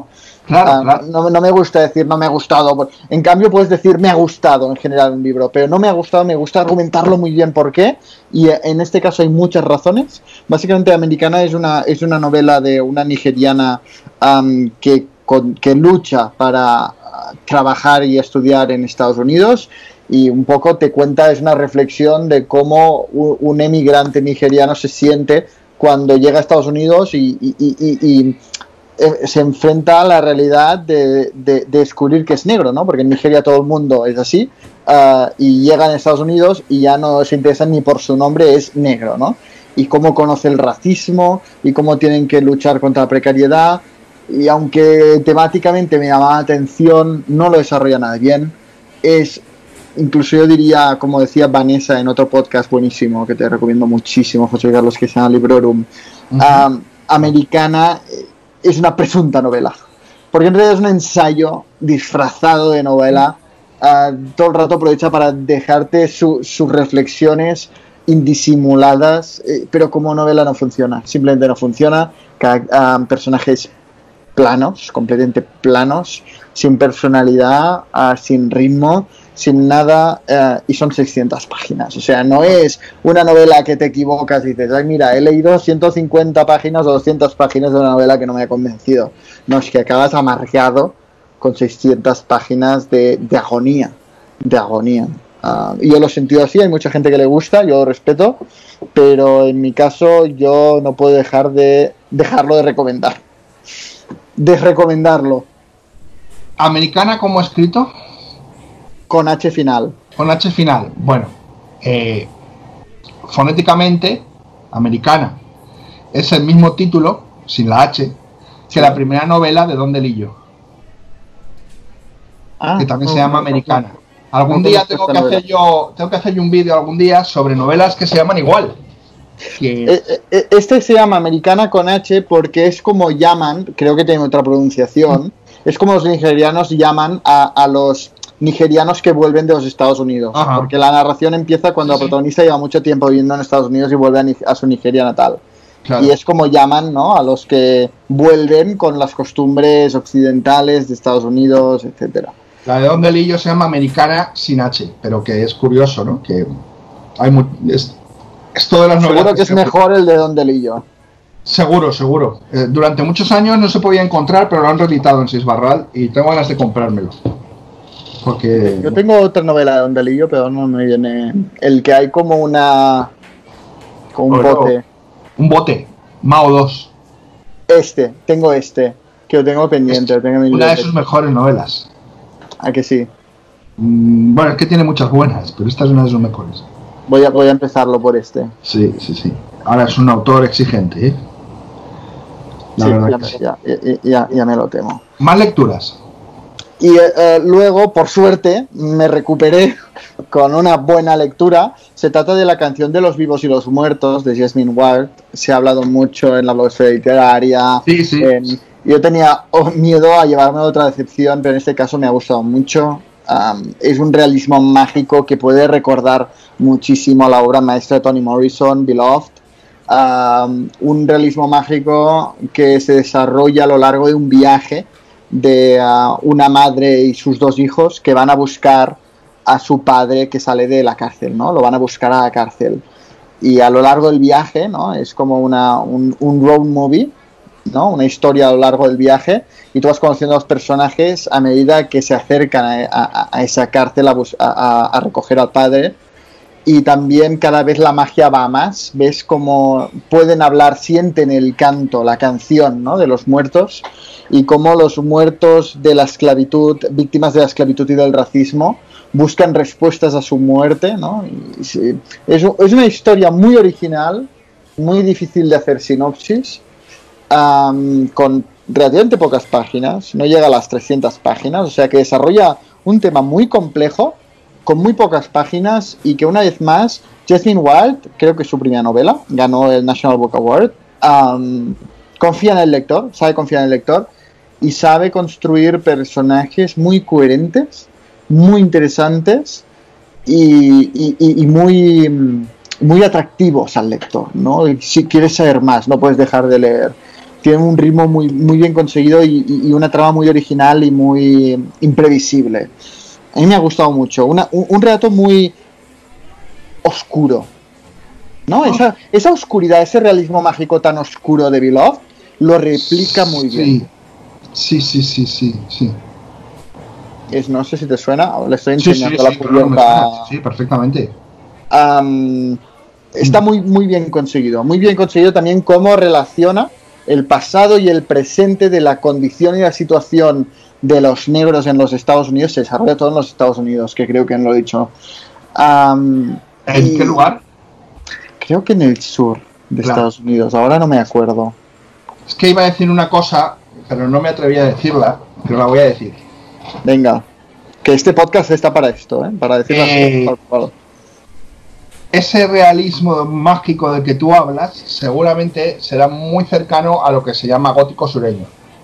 S5: Claro, claro.
S4: No me gusta decir no me ha gustado. En cambio, puedes decir me ha gustado en general un libro, pero no me ha gustado, me gusta argumentarlo muy bien por qué. Y en este caso hay muchas razones. Básicamente, Americana es una novela de una nigeriana que lucha para trabajar y estudiar en Estados Unidos. Y un poco te cuenta, es una reflexión de cómo un emigrante nigeriano se siente cuando llega a Estados Unidos y se enfrenta a la realidad de descubrir que es negro, ¿no? Porque en Nigeria todo el mundo es así, y llegan a Estados Unidos y ya no se interesan ni por su nombre, es negro, ¿no? Y cómo conoce el racismo y cómo tienen que luchar contra la precariedad. Y aunque temáticamente me llamaba la atención, no lo desarrolla nada bien. Incluso yo diría, como decía Vanessa en otro podcast buenísimo que te recomiendo muchísimo, José Carlos, que se llama Librorum, Americana es una presunta novela, porque en realidad es un ensayo disfrazado de novela. Todo el rato aprovecha para dejarte sus reflexiones indisimuladas, pero como novela no funciona, simplemente no funciona. Personajes planos, completamente planos, sin personalidad, sin ritmo, sin nada, y son 600 páginas. O sea, no es una novela que te equivocas y dices, ay, mira, he leído 150 páginas o 200 páginas de una novela que no me ha convencido. No, es que acabas amargado con 600 páginas de agonía. De agonía. Y yo lo he sentido así, hay mucha gente que le gusta, yo lo respeto, pero en mi caso yo no puedo dejarlo de recomendar. Desrecomendarlo.
S5: ¿Americana como escrito?
S4: Con H final.
S5: Con H final. Bueno, fonéticamente, Americana es el mismo título, sin la H, que la primera novela de Don DeLillo, que también se llama Americana. Algún día tengo que hacer yo un vídeo algún día sobre novelas que se llaman igual.
S4: Este se llama Americana con H porque es como llaman, creo que tiene otra pronunciación, es como los nigerianos llaman a los nigerianos que vuelven de los Estados Unidos. Ajá. Porque la narración empieza cuando la protagonista lleva mucho tiempo viviendo en Estados Unidos y vuelve a su Nigeria natal. Claro. Y es como llaman, ¿no?, a los que vuelven con las costumbres occidentales de Estados Unidos, etcétera.
S5: La de Don DeLillo se llama Americana sin H, pero que es curioso, ¿no? Que hay es todas las novelas.
S4: Seguro que es mejor el de Don DeLillo.
S5: Seguro. Durante muchos años no se podía encontrar, pero lo han reeditado en Sisbarral y tengo ganas de comprármelo. Porque
S4: yo tengo otra novela de Don DeLillo, pero no me viene. El que hay como un bote.
S5: Un bote, Mao 2.
S4: Tengo que lo tengo pendiente.
S5: Una de sus mejores novelas.
S4: ¿A que sí?
S5: Bueno, es que tiene muchas buenas, pero esta es una de sus mejores.
S4: Voy a empezarlo por este.
S5: Sí. Ahora es un autor exigente, ¿eh?
S4: Ya me lo temo.
S5: Más lecturas.
S4: Y luego, por suerte, me recuperé con una buena lectura. Se trata de La canción de los vivos y los muertos, de Jasmine Ward. Se ha hablado mucho en la blogosfera literaria.
S5: Sí.
S4: Yo tenía miedo a llevarme otra decepción, pero en este caso me ha gustado mucho. Es un realismo mágico que puede recordar muchísimo a la obra maestra de Toni Morrison, Beloved. Un realismo mágico que se desarrolla a lo largo de un viaje de una madre y sus dos hijos que van a buscar a su padre que sale de la cárcel, ¿no? Lo van a buscar a la cárcel. Y a lo largo del viaje, ¿no?, es como un road movie, ¿no?, una historia a lo largo del viaje, y tú vas conociendo a los personajes a medida que se acercan a esa cárcel a recoger al padre. Y también cada vez la magia va más, ves cómo pueden hablar, sienten el canto, la canción, ¿no?, de los muertos, y cómo los muertos de la esclavitud, víctimas de la esclavitud y del racismo, buscan respuestas a su muerte, ¿no? Y sí, es una historia muy original, muy difícil de hacer sinopsis, con relativamente pocas páginas, no llega a las 300 páginas, o sea que desarrolla un tema muy complejo, con muy pocas páginas, y que una vez más Jasmine Ward, creo que es su primera novela, ganó el National Book Award, confía en el lector, sabe confiar en el lector y sabe construir personajes muy coherentes, muy interesantes y muy atractivos al lector, ¿no? Si quieres saber más, no puedes dejar de leer. tiene un ritmo muy, muy bien conseguido y una trama muy original y muy imprevisible. A mí me ha gustado mucho. Un relato muy oscuro, ¿no? Esa oscuridad, ese realismo mágico tan oscuro de Beloved lo replica muy bien.
S5: Sí.
S4: No sé si te suena, le estoy enseñando la
S5: cubierta.
S4: cubierta.
S5: Sí, perfectamente.
S4: Está muy, muy bien conseguido. Muy bien conseguido también cómo relaciona el pasado y el presente de la condición y la situación de los negros en los Estados Unidos. Se desarrolla todo en los Estados Unidos, que creo que no lo he dicho.
S5: ¿En qué lugar?
S4: Creo que en el sur de Estados Unidos. Ahora no me acuerdo.
S5: Es que iba a decir una cosa, pero no me atreví a decirla, pero la voy a decir.
S4: Venga, que este podcast está para esto, para decir las cosas.
S5: Ese realismo mágico del que tú hablas seguramente será muy cercano a lo que se llama gótico sureño.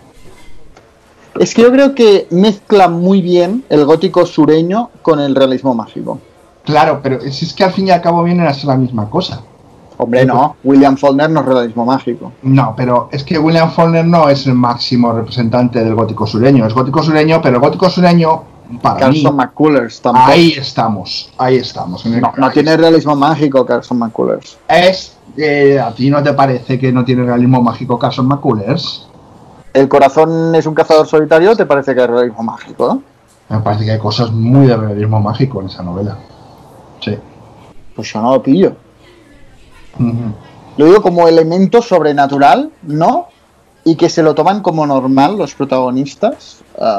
S4: Es que yo creo que mezcla muy bien el gótico sureño con el realismo mágico.
S5: Claro, pero si es que al fin y al cabo vienen a ser la misma cosa.
S4: Hombre, no, William Faulkner no es realismo mágico.
S5: No, pero es que William Faulkner no es el máximo representante del gótico sureño. Es gótico sureño, pero el gótico sureño, para
S4: Carson
S5: mí,
S4: McCullers tampoco.
S5: Ahí estamos.
S4: No tiene realismo mágico Carson McCullers.
S5: ¿A ti no te parece que no tiene realismo mágico Carson McCullers?
S4: El corazón es un cazador solitario, ¿te parece que es realismo mágico, no?
S5: Me parece que hay cosas muy de realismo mágico en esa novela. Sí.
S4: Pues yo no lo pillo.
S5: Uh-huh.
S4: Lo digo como elemento sobrenatural, ¿no? Y que se lo toman como normal los protagonistas.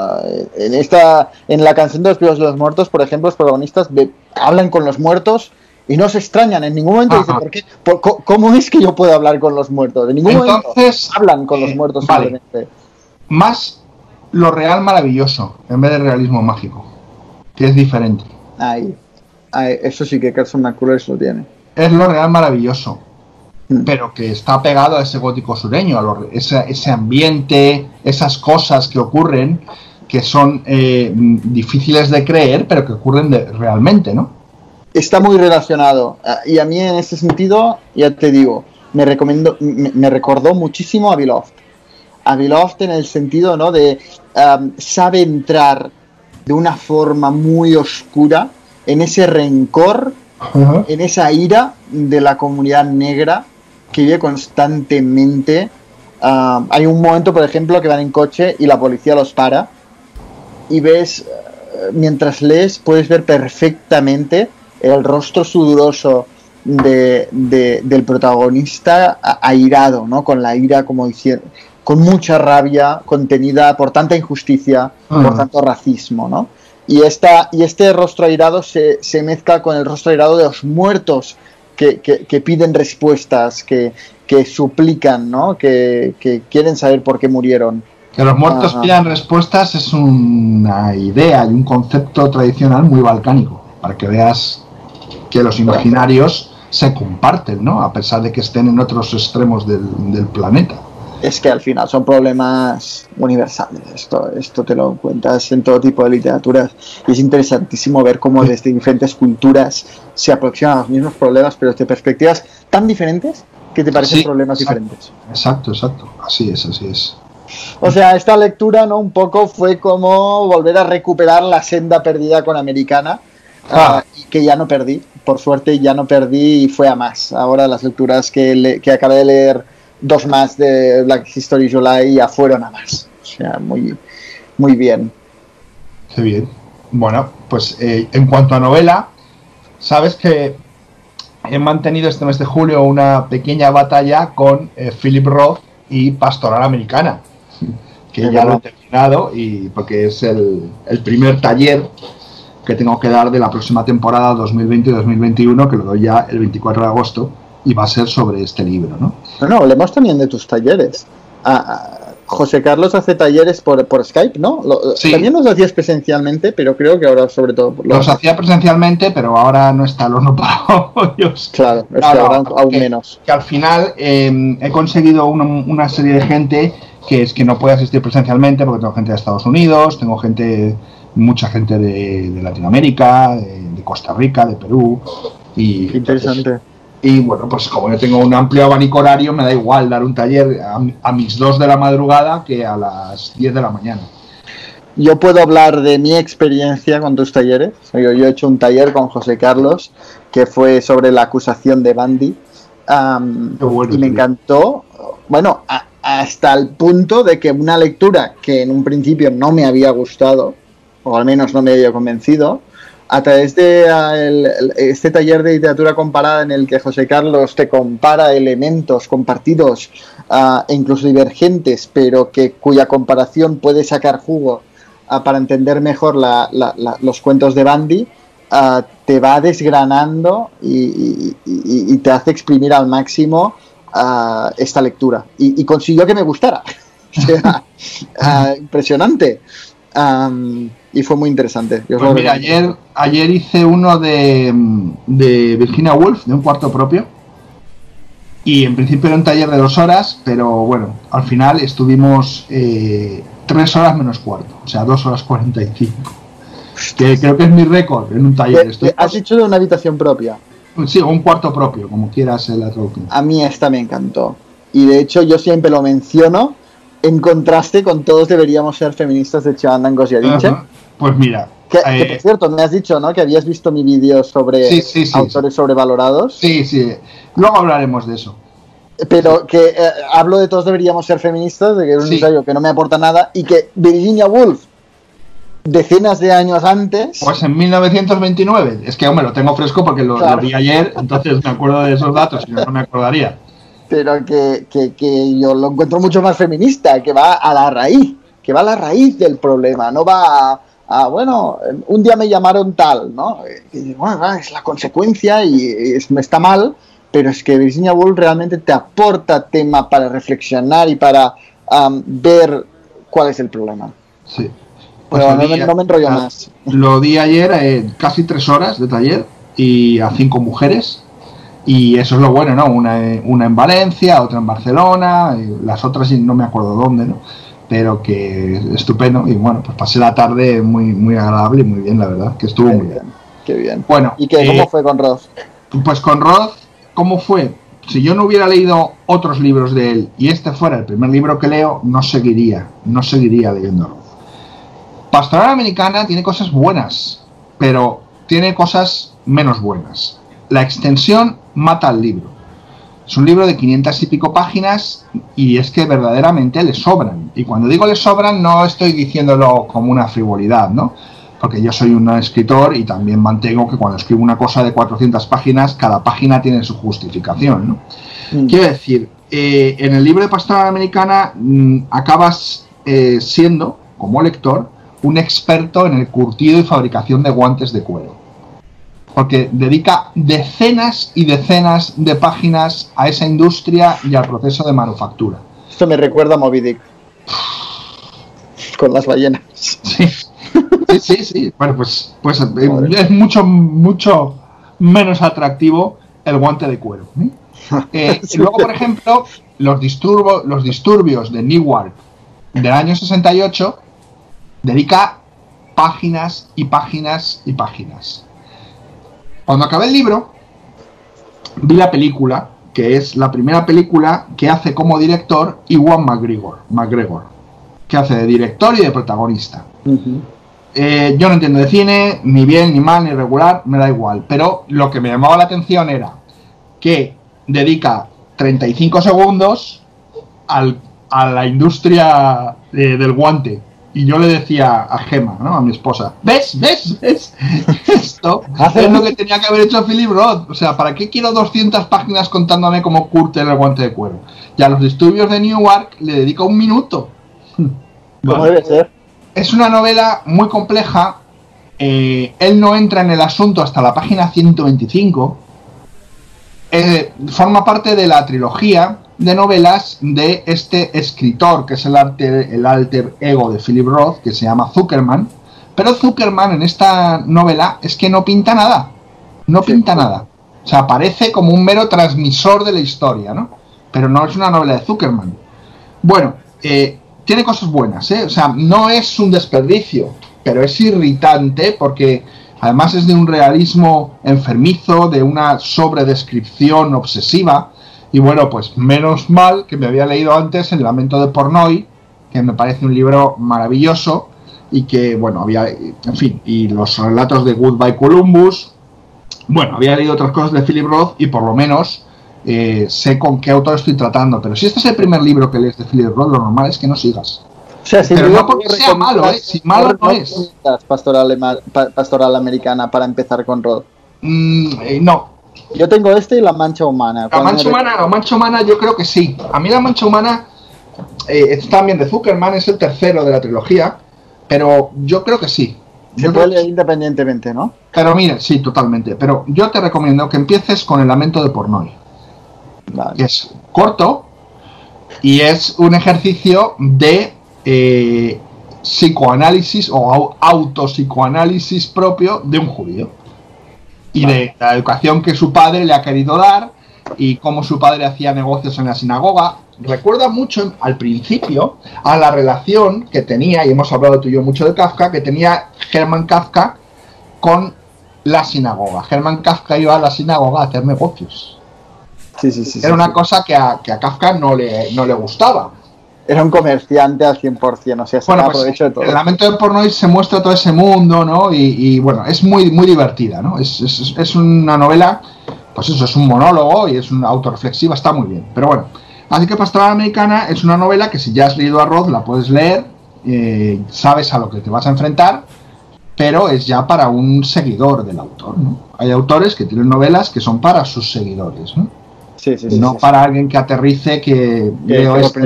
S4: En la canción de los vivos y los muertos, por ejemplo, los protagonistas hablan con los muertos y no se extrañan en ningún momento. Dicen, ¿por qué? ¿Cómo es que yo puedo hablar con los muertos? En ningún momento hablan con los muertos simplemente.
S5: Más lo real maravilloso en vez de realismo mágico, que es diferente.
S4: Eso sí que Carson McCullers lo tiene.
S5: Es lo real maravilloso, pero que está pegado a ese gótico sureño, ese ambiente, esas cosas que ocurren, que son difíciles de creer, pero que ocurren realmente, ¿no? Está
S4: muy relacionado. Y a mí en ese sentido, ya te digo, me recordó muchísimo a Beloved. A Beloved en el sentido, ¿no? De sabe entrar de una forma muy oscura en ese rencor, uh-huh, en esa ira de la comunidad negra que vive constantemente. Hay un momento, por ejemplo, que van en coche y la policía los para y ves, mientras lees, puedes ver perfectamente el rostro sudoroso del protagonista airado, ¿no? Con la ira, como diciendo, con mucha rabia contenida por tanta injusticia, uh-huh, por tanto racismo, ¿no? Y este rostro airado se mezcla con el rostro airado de los muertos que piden respuestas, que suplican, ¿no? Que quieren saber por qué murieron.
S5: Que los muertos pidan respuestas es una idea y un concepto tradicional muy balcánico, para que veas que los imaginarios se comparten, ¿no? A pesar de que estén en otros extremos del planeta.
S4: Es que al final son problemas universales. Esto te lo encuentras en todo tipo de literaturas y es interesantísimo ver cómo desde diferentes culturas se aproximan a los mismos problemas, pero desde perspectivas tan diferentes que te parecen problemas diferentes.
S5: Exacto. Así es.
S4: O sea, esta lectura, ¿no? Un poco fue como volver a recuperar la senda perdida con Americana, y que ya no perdí. Por suerte ya no perdí y fue a más. Ahora las lecturas que acabé de leer, 2 más de Black History July, ya fueron a más. O sea, muy, muy bien.
S5: Qué bien. Bueno, pues en cuanto a novela, sabes que he mantenido este mes de julio una pequeña batalla con Philip Roth y Pastoral Americana, que ya lo he terminado, y porque es el primer taller que tengo que dar de la próxima temporada 2020-2021, que lo doy ya el 24 de agosto, y va a ser sobre este libro, ¿no?
S4: Bueno, hablemos también de tus talleres. José Carlos hace talleres por Skype, ¿no? Sí. También los hacías presencialmente, pero creo que ahora sobre todo...
S5: Los hacía presencialmente, pero ahora no está el horno para hoyos.
S4: Claro, es que ahora aún menos.
S5: Que al final he conseguido una serie de gente que es que no puede asistir presencialmente, porque tengo gente de Estados Unidos, tengo mucha gente de Latinoamérica, de Costa Rica, de Perú. Y
S4: interesante.
S5: Y bueno, pues como yo tengo un amplio abanico horario, me da igual dar un taller a mis 2 de la madrugada que a las 10 de la mañana.
S4: Yo puedo hablar de mi experiencia con tus talleres. Yo he hecho un taller con José Carlos que fue sobre la acusación de Bundy. Y me encantó. Bueno, hasta el punto de que una lectura que en un principio no me había gustado, o al menos no me había convencido, a través de este taller de literatura comparada en el que José Carlos te compara elementos compartidos e incluso divergentes, pero cuya comparación puede sacar jugo para entender mejor los cuentos de Bundy, te va desgranando y te hace exprimir al máximo esta lectura. Y consiguió que me gustara. O sea, impresionante. Y fue muy interesante.
S5: Pues mira, ayer hice uno de Virginia Woolf, de un cuarto propio. Y en principio era un taller de 2 horas, pero bueno, al final estuvimos 3 horas menos cuarto, o sea, 2 horas 45. Que creo que es mi récord en un taller.
S4: ¿Has hecho de una habitación propia?
S5: Sí, un cuarto propio, como quieras la traducción.
S4: A mí esta me encantó. Y de hecho yo siempre lo menciono en contraste con Todos deberíamos ser feministas de Chivanda Ngozi-Adichie.
S5: Pues mira.
S4: Que por cierto, me has dicho, ¿no?, que habías visto mi vídeo sobre autores sobrevalorados.
S5: Sí. Luego hablaremos de eso.
S4: Pero que hablo de Todos deberíamos ser feministas, de que es un ensayo que no me aporta nada, y que Virginia Woolf, decenas de años antes...
S5: Pues en 1929. Es que, hombre, lo tengo fresco porque lo vi ayer, entonces me acuerdo de esos datos y no me acordaría.
S4: Pero que yo lo encuentro mucho más feminista, que va a la raíz del problema, no va bueno, un día me llamaron tal, ¿no? Y, bueno, es la consecuencia y está mal, pero es que Virginia Woolf realmente te aporta tema para reflexionar y para ver cuál es el problema.
S5: Sí.
S4: Pues pero no me enrollo más.
S5: Lo di ayer, casi 3 horas de taller y a 5 mujeres. Y eso es lo bueno, ¿no? Una en Valencia, otra en Barcelona, y las otras no me acuerdo dónde, ¿no? Pero que estupendo. Y bueno, pues pasé la tarde muy, muy agradable y muy bien, la verdad, que estuvo muy bien.
S4: Qué bien.
S5: Bueno,
S4: ¿y cómo fue con Roth?
S5: Pues con Roth, ¿cómo fue? Si yo no hubiera leído otros libros de él y este fuera el primer libro que leo, no seguiría leyendo Roth. Pastoral Americana tiene cosas buenas, pero tiene cosas menos buenas. La extensión mata al libro. Es un libro de 500 y pico páginas y es que verdaderamente le sobran. Y cuando digo le sobran no estoy diciéndolo como una frivolidad, ¿no? Porque yo soy un escritor y también mantengo que cuando escribo una cosa de 400 páginas, cada página tiene su justificación, ¿no? Quiero decir, en el libro de Pastoral Americana acabas siendo, como lector, un experto en el curtido y fabricación de guantes de cuero. Porque dedica decenas y decenas de páginas a esa industria y al proceso de manufactura.
S4: Esto me recuerda a Moby Dick. Con las ballenas.
S5: Sí. Bueno, pues es mucho menos atractivo el guante de cuero. Y luego, por ejemplo, los disturbios de Newark del año 68 dedica páginas y páginas y páginas. Cuando acabé el libro, vi la película, que es la primera película que hace como director Ewan McGregor, que hace de director y de protagonista. Yo no entiendo de cine, ni bien, ni mal, ni regular, me da igual, pero lo que me llamaba la atención era que dedica 35 segundos a la industria del guante. Y yo le decía a Gemma, ¿no?, a mi esposa, ¿ves? Esto es lo que tenía que haber hecho Philip Roth. O sea, ¿para qué quiero 200 páginas contándome cómo curte el guante de cuero? Y a los disturbios de Newark le dedica 1 minuto.
S4: ¿Cómo debe ser?
S5: Es una novela muy compleja. Él no entra en el asunto hasta la página 125. Forma parte de la trilogía de novelas de este escritor, que es el alter ego de Philip Roth, que se llama Zuckerman. Pero Zuckerman en esta novela es que no pinta nada. O sea, aparece como un mero transmisor de la historia, ¿no? Pero no es una novela de Zuckerman. Bueno, tiene cosas buenas, ¿eh? O sea, no es un desperdicio, pero es irritante porque Además es de un realismo enfermizo, de una sobredescripción obsesiva. Y bueno, pues menos mal que me había leído antes El lamento de Portnoy, que me parece un libro maravilloso y que, bueno, había, en fin, y los relatos de Goodbye Columbus. Bueno, había leído otras cosas de Philip Roth y por lo menos sé con qué autor estoy tratando. Pero si este es el primer libro que lees de Philip Roth, lo normal es que no sigas.
S4: O sea,
S5: pero no porque sea malo, si malo no es.
S4: Pastoral Americana para empezar con Roth.
S5: No.
S4: Yo tengo este y La Mancha Humana.
S5: La Mancha Humana yo creo que sí. A mí La Mancha Humana es también de Zuckerman, es el tercero de la trilogía, pero yo creo que sí.
S4: Se puede leer independientemente, ¿no?
S5: Pero mira, sí, totalmente. Pero yo te recomiendo que empieces con El lamento de Portnoy.
S4: Vale.
S5: Que es corto y es un ejercicio de psicoanálisis o autopsicoanálisis propio de un judío. Y de la educación que su padre le ha querido dar y cómo su padre hacía negocios en la sinagoga. Recuerda mucho al principio a la relación que tenía, y hemos hablado tú y yo mucho de Kafka, que tenía Hermann Kafka con la sinagoga. Hermann Kafka iba a la sinagoga a hacer negocios.
S4: Sí.
S5: Era una cosa que a Kafka no le gustaba.
S4: Era un comerciante al 100%, o sea, se aprovecho de todo.
S5: El lamento de Portnoy se muestra todo ese mundo, ¿no? Y bueno, es muy, muy divertida, ¿no? Es una novela, pues eso, es un monólogo y es una autorreflexiva, está muy bien. Pero bueno, así que Pastoral Americana es una novela que si ya has leído a Roth la puedes leer, sabes a lo que te vas a enfrentar, pero es ya para un seguidor del autor, ¿no? Hay autores que tienen novelas que son para sus seguidores, ¿no?
S4: Sí,
S5: no para alguien que aterrice, que leo esto.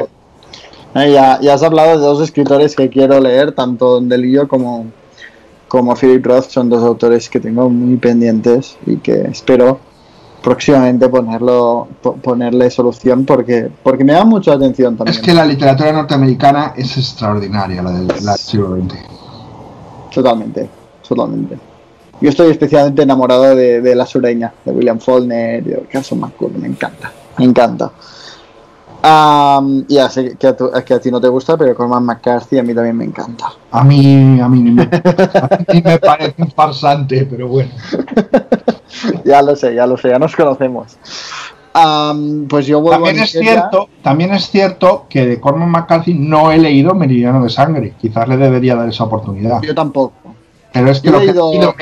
S4: Ya has hablado de dos escritores que quiero leer, tanto Delillo como Philip Roth. Son dos autores que tengo muy pendientes y que espero próximamente ponerle solución porque me da mucha atención también.
S5: Es que la literatura norteamericana es extraordinaria, la del siglo XX.
S4: Totalmente. Yo estoy especialmente enamorado de La Sureña, de William Faulkner, de Carson McCullers, me encanta. Ya sé que a ti no te gusta, pero Cormac McCarthy a mí también me encanta.
S5: A mí me parece un farsante, pero bueno.
S4: Ya lo sé, ya nos conocemos. Pues yo vuelvo
S5: también es cierto que de Cormac McCarthy no he leído Meridiano de Sangre. Quizás le debería dar esa oportunidad.
S4: Yo tampoco.
S5: Pero es que yo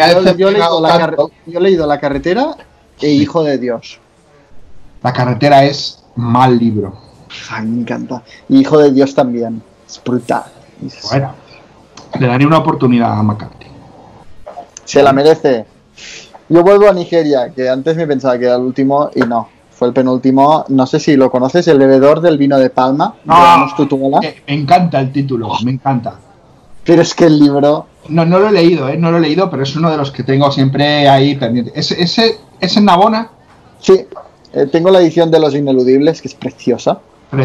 S4: he leído La Carretera e Hijo de Dios.
S5: La Carretera es mal libro.
S4: Ay, me encanta. Y Hijo de Dios también. Es brutal.
S5: Bueno, le daré una oportunidad a McCarthy.
S4: Se la merece. Yo vuelvo a Nigeria, que antes me pensaba que era el último y no. Fue el penúltimo. No sé si lo conoces, El bebedor del vino de Palma.
S5: Me encanta el título, me encanta.
S4: Pero es que el libro...
S5: No lo he leído, pero es uno de los que tengo siempre ahí pendiente. ¿Es en Navona?
S4: Sí, tengo la edición de Los Ineludibles, que es preciosa.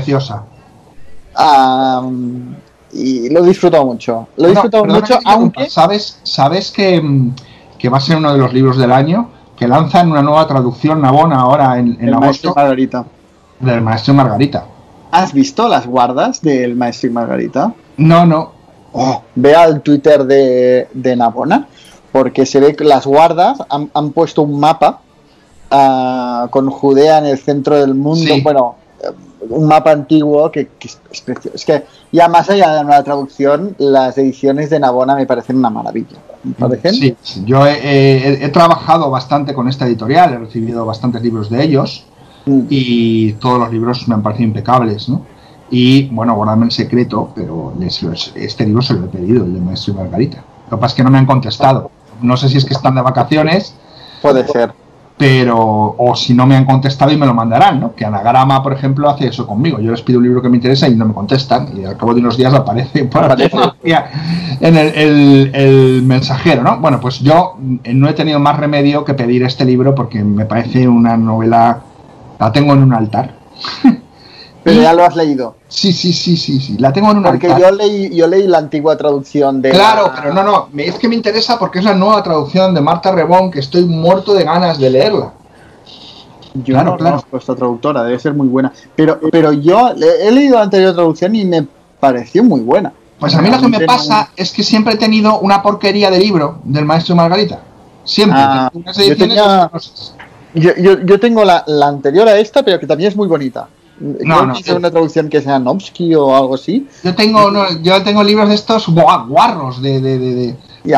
S4: Y lo he disfrutado mucho. Aunque...
S5: ¿Sabes que va a ser uno de los libros del año? Que lanzan una nueva traducción Navona ahora en agosto. Del Maestro y Margarita.
S4: ¿Has visto las guardas del Maestro y Margarita?
S5: No.
S4: Ve al Twitter de Navona, porque se ve que las guardas han puesto un mapa con Judea en el centro del mundo. Sí. Bueno, un mapa antiguo que es precioso. Es que ya más allá de una traducción, las ediciones de Navona me parecen una maravilla. ¿Me parecen?
S5: Sí, yo he trabajado bastante con esta editorial, he recibido bastantes libros de ellos y todos los libros me han parecido impecables, ¿no? Y bueno, guárdame en secreto, pero este libro se lo he pedido, el de Maestro y Margarita. Lo que pasa es que no me han contestado. No sé si es que están de vacaciones.
S4: Puede ser.
S5: Pero, o si no me han contestado y me lo mandarán, ¿no? Que Anagrama, por ejemplo, hace eso conmigo. Yo les pido un libro que me interesa y no me contestan. Y al cabo de unos días aparece en el mensajero, ¿no? Bueno, pues yo no he tenido más remedio que pedir este libro porque me parece una novela... La tengo en un altar.
S4: Pero ya lo has leído.
S5: Sí, la tengo en un altar.
S4: Porque yo leí la antigua traducción de...
S5: Claro, pero no, es que me interesa porque es la nueva traducción de Marta Rebón, que estoy muerto de ganas de leerla.
S4: Yo no conozco esta traductora, debe ser muy buena. Pero yo he leído la anterior traducción y me pareció muy buena.
S5: Pues a mí lo que me pasa es que siempre he tenido una porquería de libro del Maestro y Margarita. Siempre. Unas ediciones
S4: yo tengo la anterior a esta, pero que también es muy bonita. No hice una traducción que sea Nomsky o algo así.
S5: Yo tengo libros de estos guarros de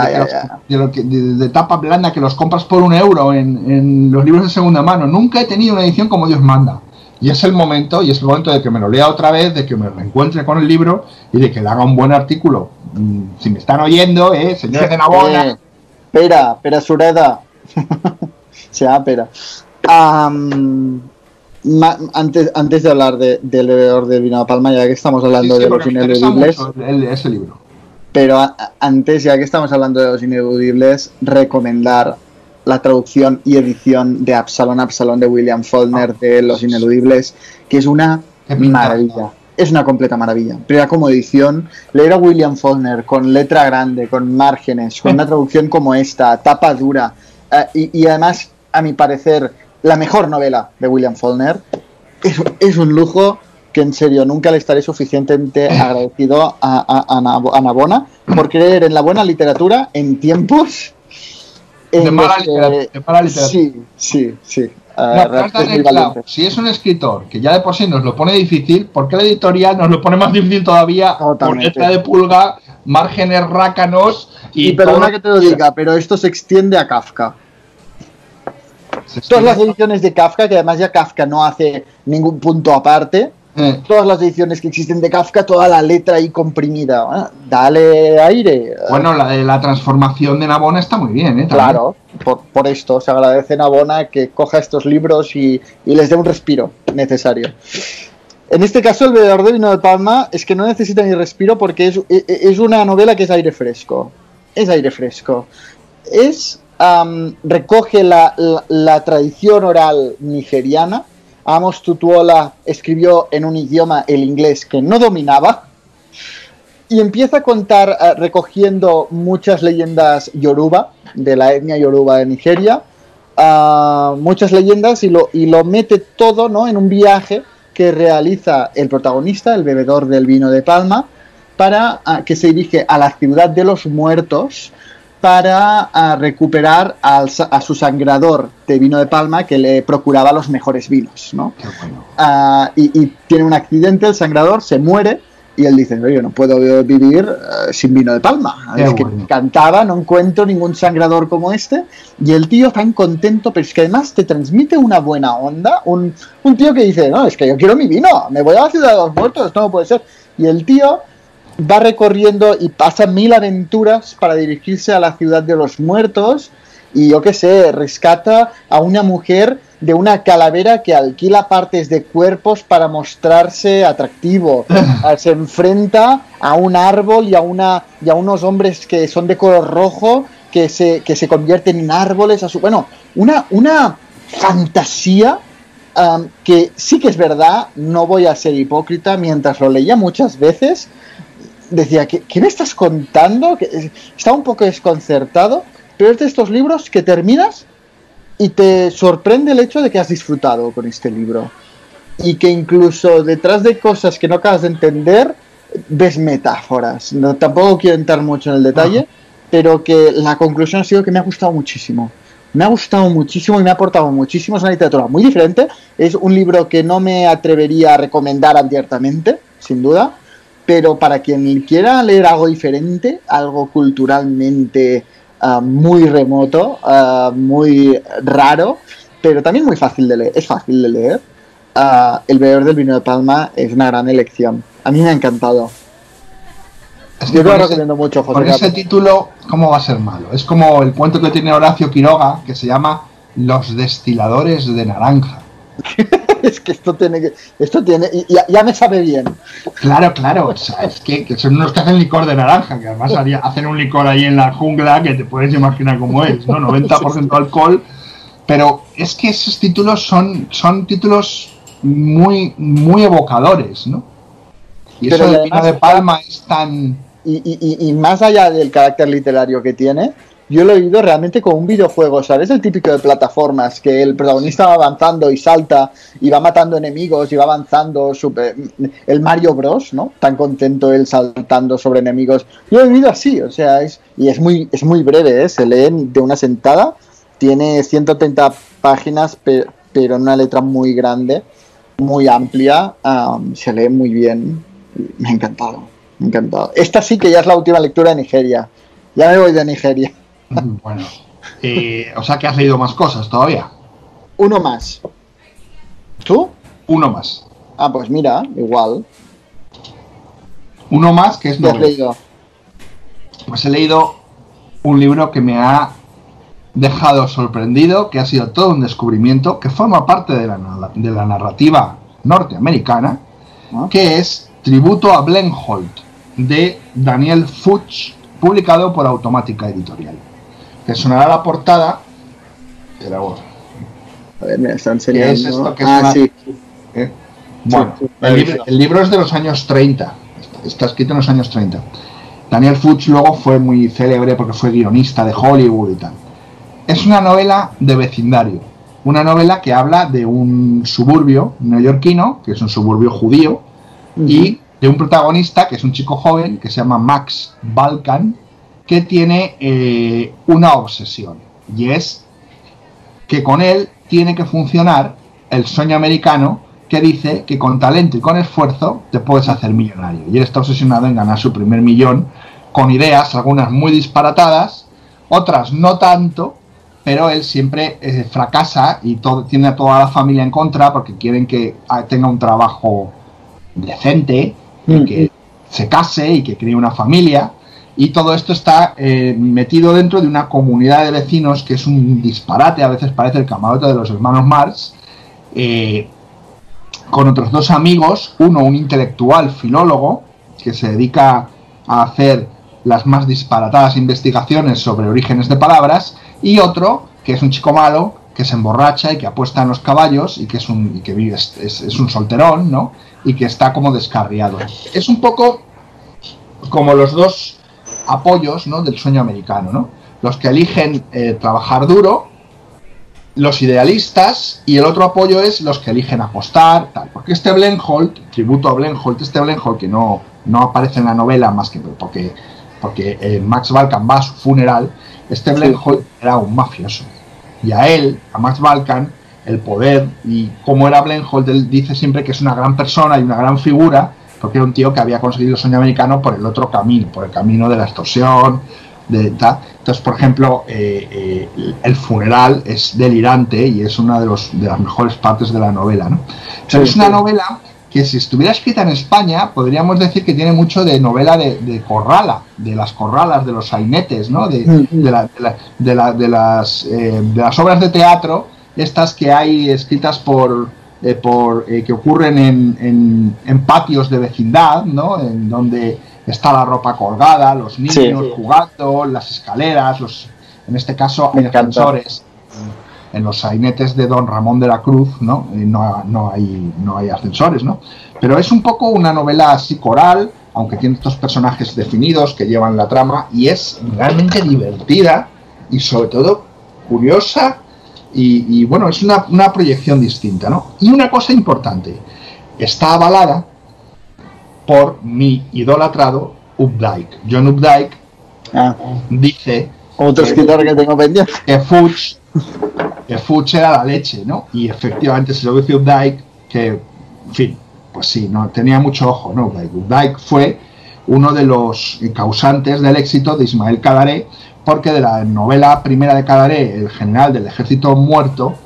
S5: tapa blanda que los compras por €1 en los libros de segunda mano. Nunca he tenido una edición como Dios manda. Y es el momento de que me lo lea otra vez, de que me reencuentre con el libro y de que le haga un buen artículo. Si me están oyendo, señores de Navona.
S4: Pera Sureda. Se llama Pera. Antes de hablar del bebedor del vino de Palma, ya que estamos hablando de los ineludibles,
S5: ese libro.
S4: Pero antes, ya que estamos hablando de los ineludibles, recomendar la traducción y edición de Absalón de William Faulkner de Los Ineludibles, que es una maravilla. Es una completa maravilla. Pero ya como edición, leer a William Faulkner con letra grande, con márgenes, con una traducción como esta, tapa dura, y además, a mi parecer, la mejor novela de William Faulkner, es un lujo que en serio nunca le estaré suficientemente agradecido a Navona por creer en la buena literatura en tiempos
S5: de mala literatura.
S4: Sí.
S5: Si es un escritor que ya de por sí nos lo pone difícil, ¿por qué la editorial nos lo pone más difícil todavía?
S4: Totalmente.
S5: Con letra de pulga, márgenes rácanos y
S4: perdona que te lo diga, pero esto se extiende a Kafka. Todas las ediciones de Kafka, que además ya Kafka no hace ningún punto aparte, todas las ediciones que existen de Kafka, toda la letra ahí comprimida, dale aire.
S5: Bueno, la transformación de Navona está muy bien, ¿eh?
S4: Claro, por esto se agradece a Navona que coja estos libros y les dé un respiro necesario. En este caso, El bebedor de vino de Palma es que no necesita ni respiro porque es una novela que es aire fresco. Es aire fresco. Recoge la tradición oral nigeriana. Amos Tutuola escribió en un idioma, el inglés, que no dominaba, y empieza a contar recogiendo muchas leyendas yoruba, de la etnia yoruba de Nigeria, muchas leyendas, y lo mete todo, ¿no?, en un viaje que realiza el protagonista, el bebedor del vino de Palma, para que se dirige a la ciudad de los muertos para recuperar a su sangrador de vino de Palma que le procuraba los mejores vinos, ¿no?
S5: Qué bueno.
S4: Y tiene un accidente, el sangrador se muere y él dice, yo no puedo vivir sin vino de Palma. Es que me encantaba, no encuentro ningún sangrador como este. Y el tío tan contento, pero es que además te transmite una buena onda. Un tío que dice, no, es que yo quiero mi vino, me voy a la ciudad de los muertos, esto no puede ser. Y el tío va recorriendo y pasa 1000 aventuras para dirigirse a la ciudad de los muertos y yo qué sé, rescata a una mujer de una calavera que alquila partes de cuerpos para mostrarse atractivo. Se enfrenta a un árbol y a unos hombres que son de color rojo que se convierten en árboles. Una fantasía que sí que es verdad, no voy a ser hipócrita, mientras lo leía muchas veces decía, ¿qué me estás contando? Estaba un poco desconcertado, pero es de estos libros que terminas y te sorprende el hecho de que has disfrutado con este libro y que incluso detrás de cosas que no acabas de entender ves metáforas. Tampoco quiero entrar mucho en el detalle, pero que la conclusión ha sido que me ha gustado muchísimo. Me ha gustado muchísimo y me ha aportado muchísimo. Es una literatura muy diferente. Es un libro que no me atrevería a recomendar abiertamente, sin duda, pero para quien quiera leer algo diferente, algo culturalmente muy remoto, muy raro, pero también muy fácil de leer. Es fácil de leer. El bebedor del vino de Palma es una gran elección. A mí me ha encantado.
S5: Es que
S4: yo lo recomiendo mucho, José.
S5: Con ese título, ¿cómo va a ser malo? Es como el cuento que tiene Horacio Quiroga, que se llama Los destiladores de naranja.
S4: Es que esto tiene ya me sabe bien.
S5: Claro, o sea, es que son unos que hacen licor de naranja, que además hacen un licor ahí en la jungla que te puedes imaginar cómo es, ¿no? 90% alcohol, pero es que esos títulos son títulos muy, muy evocadores, ¿no? Y
S4: pero
S5: eso del vino de Palma es tan...
S4: Y más allá del carácter literario que tiene, yo lo he oído realmente como un videojuego, ¿sabes? El típico de plataformas, que el protagonista va avanzando y salta y va matando enemigos y va avanzando, el Mario Bros, ¿no? Tan contento él saltando sobre enemigos. Yo lo he oído así, o sea, es muy breve, ¿eh? Se leen de una sentada, tiene 130 páginas, pero una letra muy grande, muy amplia, se lee muy bien, me ha encantado. Esta sí que ya es la última lectura de Nigeria, ya me voy de Nigeria.
S5: Bueno, o sea que has leído más cosas todavía.
S4: Uno más. ¿Tú?
S5: Uno más.
S4: Ah, pues mira, igual.
S5: Uno más que es
S4: ¿Qué has
S5: novela.
S4: leído?
S5: Pues he leído un libro que me ha dejado sorprendido, que ha sido todo un descubrimiento, que forma parte de la narrativa norteamericana, que es Tributo a Blenholt, de Daniel Fuchs, publicado por Automática Editorial. Que sonará la portada. Pero,
S4: a ver, me está enseñando.
S5: ¿Qué es esto? Que es
S4: sí.
S5: Bueno,
S4: Sí,
S5: el libro es de los años 30. Está escrito en los años 30. Daniel Fuchs luego fue muy célebre porque fue guionista de Hollywood y tal. Es una novela de vecindario. Una novela que habla de un suburbio neoyorquino, que es un suburbio judío, y de un protagonista que es un chico joven que se llama Max Balkan, que tiene una obsesión, y es que con él tiene que funcionar el sueño americano que dice que con talento y con esfuerzo te puedes hacer millonario, y él está obsesionado en ganar su primer millón con ideas, algunas muy disparatadas, otras no tanto, pero él siempre fracasa y tiene a toda la familia en contra porque quieren que tenga un trabajo decente, y que se case y que cree una familia, y todo esto está metido dentro de una comunidad de vecinos que es un disparate, a veces parece el camarote de los hermanos Marx, con otros dos amigos, uno un intelectual filólogo que se dedica a hacer las más disparatadas investigaciones sobre orígenes de palabras, y otro que es un chico malo que se emborracha y que apuesta en los caballos y que es un solterón, ¿no? Y que está como descarriado. Es un poco como los dos apoyos, ¿no?, del sueño americano, ¿no? Los que eligen trabajar duro, los idealistas, y el otro apoyo es los que eligen apostar, tal. Porque este Blenholt, Tributo a Blenholt, que no aparece en la novela más que porque Max Balkan va a su funeral, este Blenholt era un mafioso. Y a Max Balkan, el poder y cómo era Blenholt, él dice siempre que es una gran persona y una gran figura, porque era un tío que había conseguido el sueño americano por el otro camino, por el camino de la extorsión, Entonces, por ejemplo, el funeral es delirante y es una de las mejores partes de la novela, ¿no? Pero es una novela que, si estuviera escrita en España, podríamos decir que tiene mucho de novela de corrala, de las corralas, de los sainetes, ¿no? De las obras de teatro, estas que hay escritas que ocurren en patios de vecindad, ¿no? En donde está la ropa colgada, los niños jugando, las escaleras, en este caso hay ascensores. En los sainetes de Don Ramón de la Cruz, ¿no? No hay ascensores, ¿no? Pero es un poco una novela así coral, aunque tiene estos personajes definidos que llevan la trama, y es realmente divertida y sobre todo curiosa, y bueno, es una proyección distinta, ¿no? Y una cosa importante, está avalada por mi idolatrado Updike. John Updike dice,
S4: otro escritor que tengo pendiente,
S5: que Fuchs era la leche, ¿no? Y efectivamente se lo dice Updike, que, en fin, pues sí, no tenía mucho ojo, ¿no? Updike fue uno de los causantes del éxito de Ismael Cadaré, porque de la novela primera de Cadaré, El general del ejército muerto,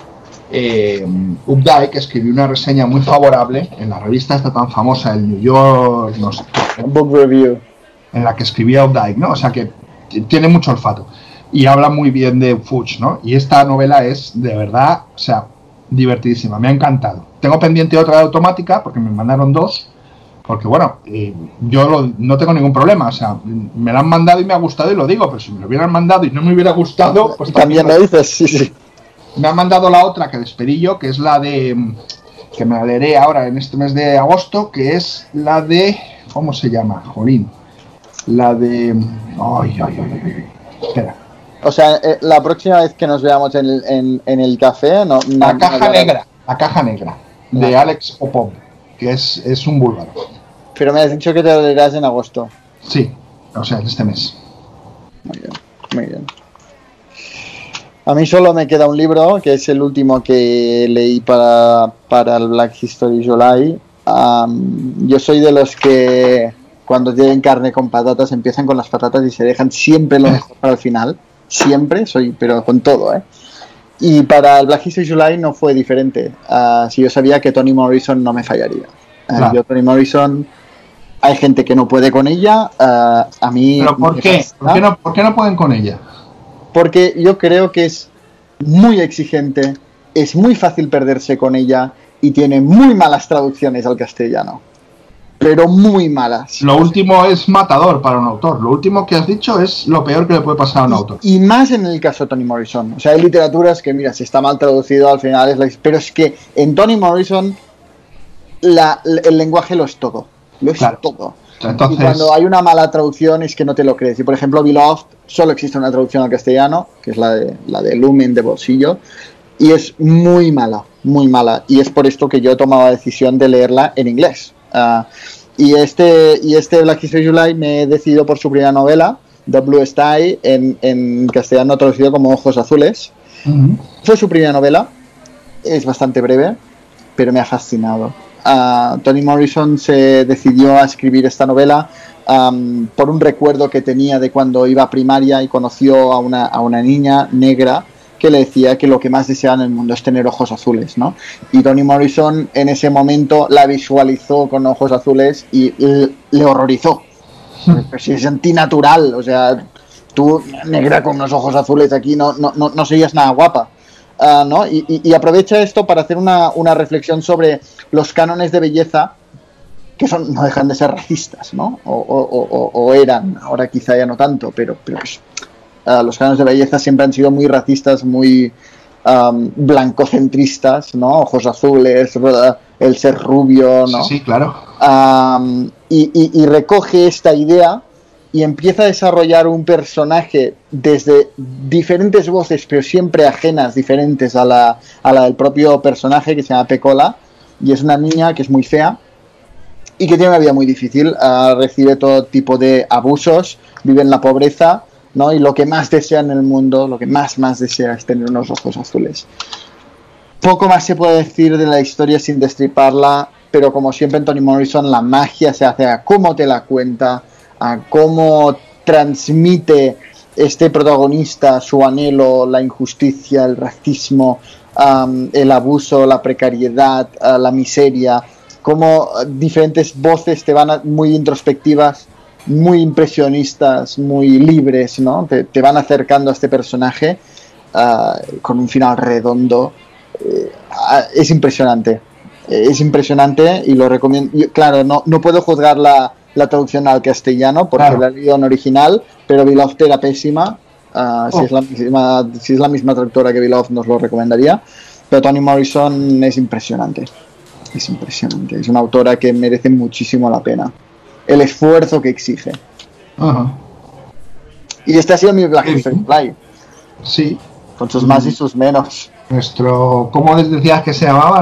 S5: Updike escribió una reseña muy favorable en la revista esta tan famosa, el New York, no sé,
S4: Book Review,
S5: en la que escribía Updike, ¿no? O sea que tiene mucho olfato y habla muy bien de Fuchs, ¿no? Y esta novela es de verdad, o sea, divertidísima, me ha encantado. Tengo pendiente otra de Automática porque me mandaron dos, porque bueno, yo no tengo ningún problema, o sea, me la han mandado y me ha gustado y lo digo, pero si me lo hubieran mandado y no me hubiera gustado, pues
S4: también lo dices, sí.
S5: Me han mandado la otra que despedí yo, que es la de, que me la leeré ahora en este mes de agosto, que es la de, ¿cómo se llama? Jolín. La de, espera,
S4: O sea, la próxima vez que nos veamos en el café,
S5: La caja negra de Alex Popov, que es un búlgaro.
S4: Pero me has dicho que te lo leerás en agosto.
S5: Sí, o sea, este mes.
S4: Muy bien. A mí solo me queda un libro, que es el último que leí para el Black History July. Yo soy de los que cuando tienen carne con patatas empiezan con las patatas y se dejan siempre lo mejor para el final. Siempre, pero con todo, ¿eh? Y para el Black History July no fue diferente. Si yo sabía que Toni Morrison no me fallaría.
S5: Claro.
S4: Yo, Toni Morrison, hay gente que no puede con ella. A mí.
S5: ¿Pero por qué? ¿Por qué no pueden con ella?
S4: Porque yo creo que es muy exigente, es muy fácil perderse con ella y tiene muy malas traducciones al castellano. Pero muy malas.
S5: Lo último es matador para un autor. Lo último que has dicho es lo peor que le puede pasar a un autor.
S4: Y más en el caso de Toni Morrison. O sea, hay literaturas que, mira, si está mal traducido al final pero es que en Toni Morrison el lenguaje lo es todo. Lo es todo.
S5: Entonces...
S4: Y cuando hay una mala traducción es que no te lo crees. Y por ejemplo, Beloved, solo existe una traducción al castellano, que es la de Lumen de bolsillo, y es muy mala, muy mala. Y es por esto que yo he tomado la decisión de leerla en inglés. Y este Black History July me he decidido por su primera novela, The Blue Sky, en castellano traducido como Ojos Azules.
S5: Uh-huh.
S4: Fue su primera novela, es bastante breve, pero me ha fascinado. Toni Morrison se decidió a escribir esta novela por un recuerdo que tenía de cuando iba a primaria y conoció a una niña negra que le decía que lo que más deseaba en el mundo es tener ojos azules, ¿no? Y Toni Morrison en ese momento la visualizó con ojos azules y le horrorizó. Pues si es antinatural, o sea, tú negra con unos ojos azules aquí no serías nada guapa. ¿No? Y aprovecha esto para hacer una reflexión sobre los cánones de belleza que no dejan de ser racistas, ¿no? O eran, ahora quizá ya no tanto, pero pues, los cánones de belleza siempre han sido muy racistas, muy blancocentristas, ¿no? Ojos azules, el ser rubio, ¿no?
S5: Sí, claro.
S4: Y recoge esta idea y empieza a desarrollar un personaje desde diferentes voces, pero siempre ajenas, diferentes a la del propio personaje, que se llama Pecola, y es una niña que es muy fea y que tiene una vida muy difícil, recibe todo tipo de abusos, vive en la pobreza, ¿no? Y lo que más desea en el mundo, lo que más desea es tener unos ojos azules. Poco más se puede decir de la historia sin destriparla, pero como siempre en Toni Morrison la magia se hace a cómo te la cuenta, a cómo transmite este protagonista su anhelo, la injusticia, el racismo, el abuso, la precariedad, la miseria, cómo diferentes voces te van muy introspectivas, muy impresionistas, muy libres, ¿no? Te van acercando a este personaje con un final redondo. Es impresionante y lo recomiendo. Claro, no puedo juzgar la traducción al castellano porque la he leído en original, pero Beloved era pésima. Si es la misma traductora que Beloved nos lo recomendaría, pero Toni Morrison es impresionante, es una autora que merece muchísimo la pena el esfuerzo que exige.
S5: Uh-huh.
S4: Y este ha sido mi Black History July.
S5: Sí,
S4: con sus más y sus menos.
S5: ¿Cómo decías que se llamaba?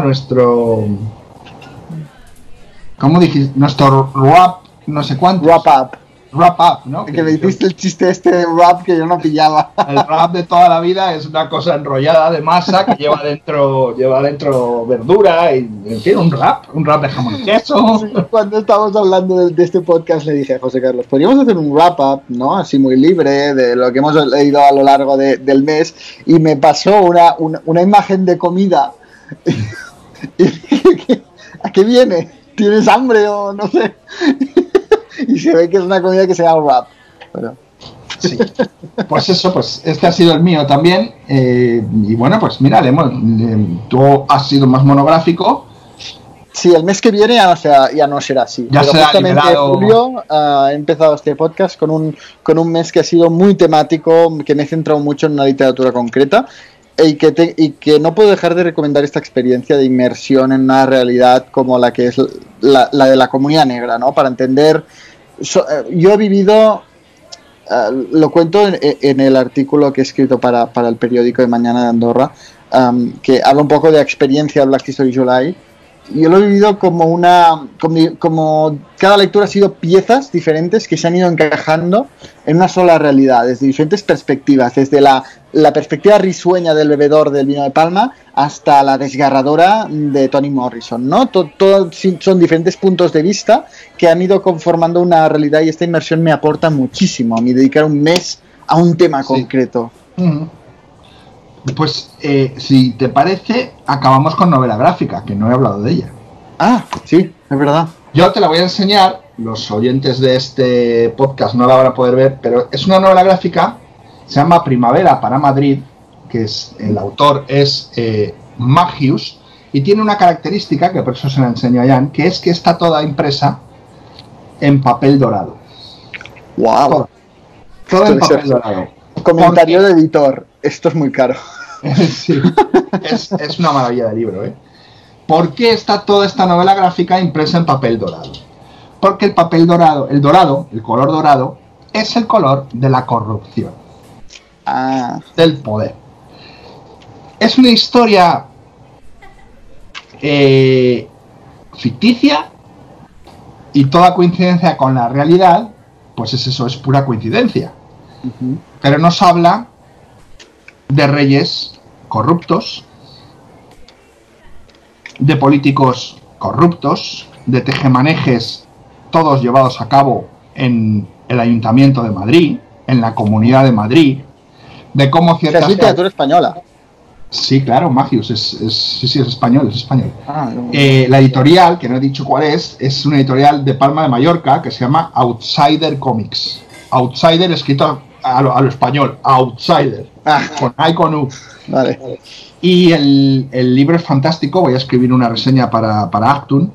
S5: ¿Cómo dijiste? Nuestro rap, no sé cuánto. Wrap up, ¿no?
S4: Que me hiciste el chiste de rap que yo no pillaba.
S5: El rap de toda la vida es una cosa enrollada de masa que lleva dentro verdura y, en fin, un rap de jamón y queso.
S4: Sí, cuando estábamos hablando de este podcast le dije a José Carlos, podríamos hacer un wrap up, ¿no? Así muy libre de lo que hemos leído a lo largo del mes, y me pasó una imagen de comida y dije, ¿a qué viene? ¿Tienes hambre o no sé? Y se ve que es una comida que se llama wrap. Pero...
S5: Sí. Pues eso, pues este ha sido el mío también. Y bueno, pues mira, tú has sido más monográfico.
S4: Sí, el mes que viene ya no será así.
S5: Ya será
S4: justamente
S5: liberado.
S4: Julio he empezado este podcast con un mes que ha sido muy temático, que me he centrado mucho en una literatura concreta. Y que no puedo dejar de recomendar esta experiencia de inmersión en una realidad como la que es la de la comunidad negra, ¿no? Para entender... yo he vivido lo cuento en el artículo que he escrito para el periódico de Mañana de Andorra, que habla un poco de la experiencia de Black History July. Yo lo he vivido como como cada lectura ha sido piezas diferentes que se han ido encajando en una sola realidad, desde diferentes perspectivas, desde la perspectiva risueña del bebedor del vino de Palma hasta la desgarradora de Toni Morrison, ¿no? Todo son diferentes puntos de vista que han ido conformando una realidad, y esta inmersión me aporta muchísimo a mí dedicar un mes a un tema concreto.
S5: Pues si te parece, acabamos con novela gráfica, que no he hablado de ella.
S4: Ah, sí, es verdad.
S5: Yo te la voy a enseñar, los oyentes de este podcast no la van a poder ver, pero es una novela gráfica, se llama Primavera para Madrid, que el autor es Magius, y tiene una característica, que por eso se la enseño a Jan, que es que está toda impresa en papel dorado.
S4: ¡Wow!
S5: Todo en papel dorado.
S4: Comentario de editor, esto es muy caro.
S5: Sí, es una maravilla de libro, ¿eh? ¿Por qué está toda esta novela gráfica impresa en papel dorado? Porque el papel dorado, el color dorado, es el color de la corrupción, del poder. Es una historia ficticia, y toda coincidencia con la realidad, pues es pura coincidencia. Pero nos habla de reyes corruptos, de políticos corruptos, de tejemanejes todos llevados a cabo en el Ayuntamiento de Madrid, en la Comunidad de Madrid, de cómo ciertas...
S4: ¿Es literatura española?
S5: Sí, claro, Magius, es español, la editorial, que no he dicho cuál es una editorial de Palma de Mallorca, que se llama Outsider Comics. Outsider escrito a lo español, Outsider, con I con U.
S4: Vale.
S5: Y el libro es fantástico, voy a escribir una reseña para Actun,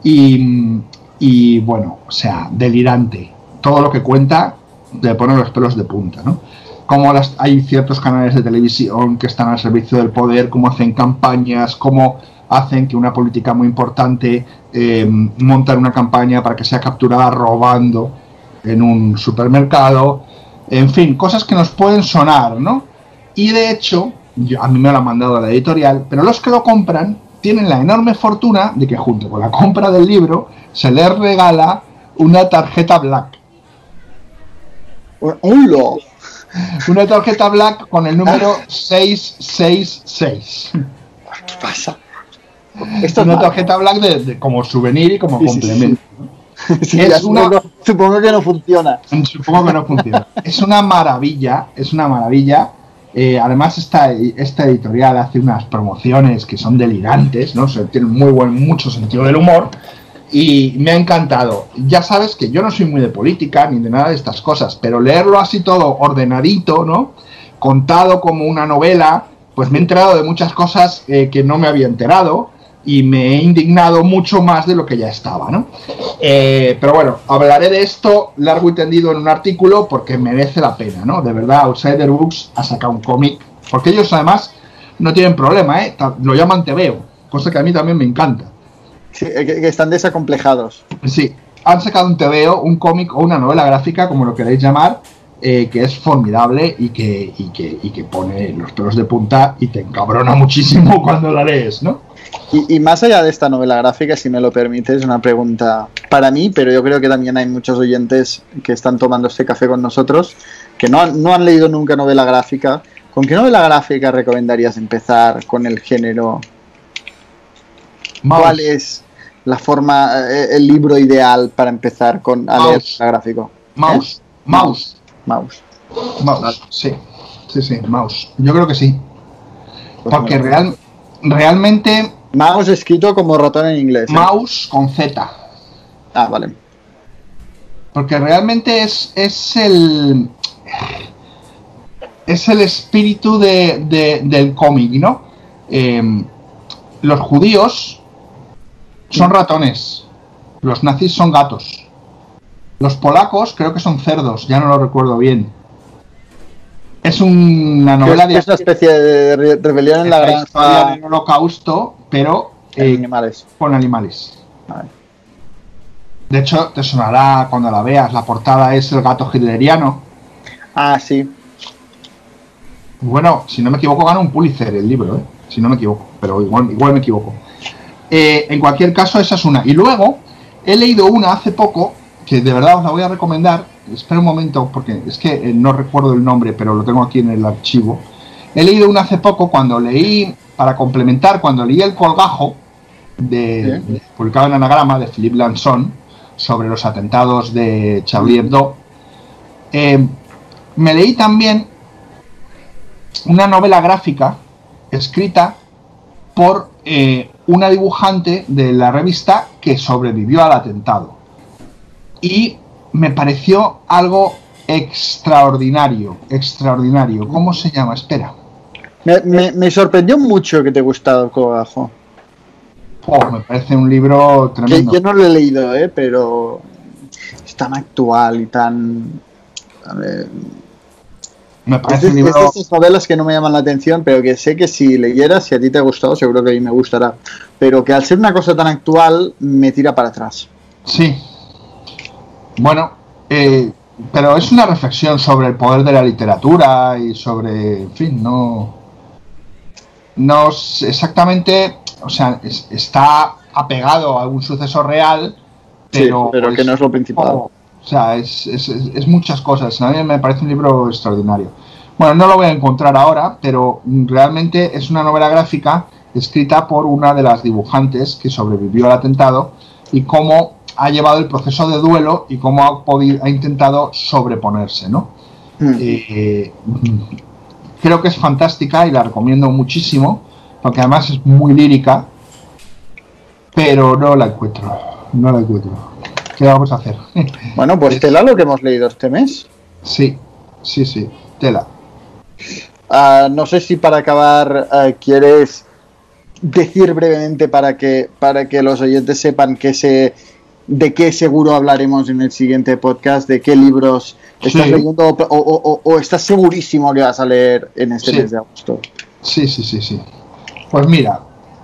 S5: y bueno, o sea, delirante. Todo lo que cuenta te pone los pelos de punta, ¿no? Cómo hay ciertos canales de televisión que están al servicio del poder, cómo hacen campañas, cómo hacen que una política muy importante montan una campaña para que sea capturada robando en un supermercado. En fin, cosas que nos pueden sonar, ¿no? Y de hecho, a mí me lo ha mandado la editorial, pero los que lo compran tienen la enorme fortuna de que junto con la compra del libro se les regala una tarjeta Black.
S4: ¡Hola!
S5: Una tarjeta Black con el número 666.
S4: ¿Qué pasa?
S5: Esto es una tarjeta Black de como souvenir y como complemento.
S4: Sí, supongo que no funciona.
S5: Supongo que no funciona. Es una maravilla, además esta editorial hace unas promociones que son delirantes, ¿no? O sea, tiene mucho sentido del humor. Y me ha encantado. Ya sabes que yo no soy muy de política ni de nada de estas cosas, pero leerlo así todo ordenadito, ¿no? Contado como una novela, pues me he enterado de muchas cosas que no me había enterado, y me he indignado mucho más de lo que ya estaba, ¿no? Pero bueno, hablaré de esto largo y tendido en un artículo porque merece la pena, ¿no? De verdad, Outsider Books ha sacado un cómic, porque ellos además no tienen problema, lo llaman TVO, cosa que a mí también me encanta.
S4: Sí, que están desacomplejados.
S5: Sí, han sacado un TVO, un cómic o una novela gráfica, como lo queréis llamar, que es formidable y que pone los pelos de punta y te encabrona muchísimo cuando la lees, ¿no?
S4: Y más allá de esta novela gráfica, si me lo permites, una pregunta para mí, pero yo creo que también hay muchos oyentes que están tomando este café con nosotros que no han leído nunca novela gráfica. ¿Con qué novela gráfica recomendarías empezar con el género? ¿Cuál es la forma, el libro ideal para empezar a leer gráfico?
S5: Mouse. Sí, Mouse. Yo creo que sí. Porque realmente...
S4: Mouse escrito como ratón en inglés.
S5: Mouse con Z.
S4: Ah, vale.
S5: Porque realmente es el espíritu del cómic, ¿no? Los judíos son ratones, los nazis son gatos, los polacos creo que son cerdos, ya no lo recuerdo bien. Es una novela
S4: es una especie de rebelión en la granja
S5: del holocausto, pero con animales.
S4: Vale.
S5: De hecho, te sonará cuando la veas, la portada es el gato hitleriano.
S4: Ah, sí.
S5: Bueno, si no me equivoco, gana un Pulitzer el libro, ¿eh? Si no me equivoco, pero igual me equivoco. En cualquier caso, esa es una. Y luego, he leído una hace poco, que de verdad os la voy a recomendar. Espera un momento, porque es que no recuerdo el nombre, pero lo tengo aquí en el archivo. He leído una hace poco, cuando leí El Colgajo, publicado en Anagrama, de Philippe Lanson, sobre los atentados de Charlie Hebdo. Me leí también una novela gráfica escrita por una dibujante de la revista que sobrevivió al atentado. Y me pareció algo extraordinario. ¿Cómo se llama? Espera.
S4: Me sorprendió mucho que te gustara El Colgajo.
S5: Me parece un libro tremendo.
S4: Yo no lo he leído, pero es tan actual y tan... A ver,
S5: me parece
S4: es
S5: un libro...
S4: de estas novelas que no me llaman la atención, pero que sé que si leyeras, si a ti te ha gustado, seguro que a mí me gustará. Pero que al ser una cosa tan actual, me tira para atrás.
S5: Sí. Bueno, pero es una reflexión sobre el poder de la literatura y sobre, en fin, no exactamente, o sea, está apegado a un suceso real, pero,
S4: sí, pero que no es lo principal.
S5: O sea, es muchas cosas. A mí me parece un libro extraordinario. Bueno, no lo voy a encontrar ahora, pero realmente es una novela gráfica escrita por una de las dibujantes que sobrevivió al atentado y cómo ha llevado el proceso de duelo y cómo ha intentado sobreponerse, ¿no? Creo que es fantástica y la recomiendo muchísimo, porque además es muy lírica, pero no la encuentro. ¿Qué vamos a hacer?
S4: Bueno, pues Tela, lo que hemos leído este mes.
S5: Sí, Tela.
S4: No sé si para acabar quieres decir brevemente para que los oyentes sepan de qué seguro hablaremos en el siguiente podcast, de qué libros estás leyendo o estás segurísimo que vas a leer en este mes de agosto. Sí.
S5: Pues mira,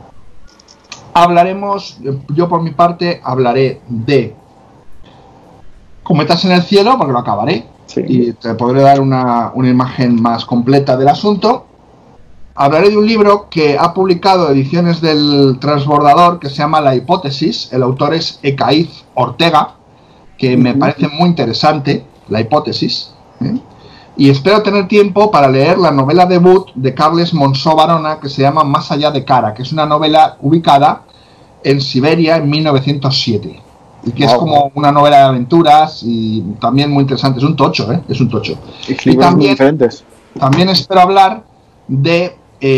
S5: yo por mi parte hablaré de Cometas en el cielo, porque lo acabaré, y te podré dar una imagen más completa del asunto. Hablaré de un libro que ha publicado Ediciones del Transbordador, que se llama La Hipótesis. El autor es Ekaíz Ortega, que me parece muy interesante, La Hipótesis. Y espero tener tiempo para leer la novela debut de Carles Monzó Barona, que se llama Más allá de Kara, que es una novela ubicada en Siberia en 1907. Y que es como una novela de aventuras y también muy interesante. Es un tocho, Es un tocho.
S4: Y también, diferentes.
S5: También espero hablar de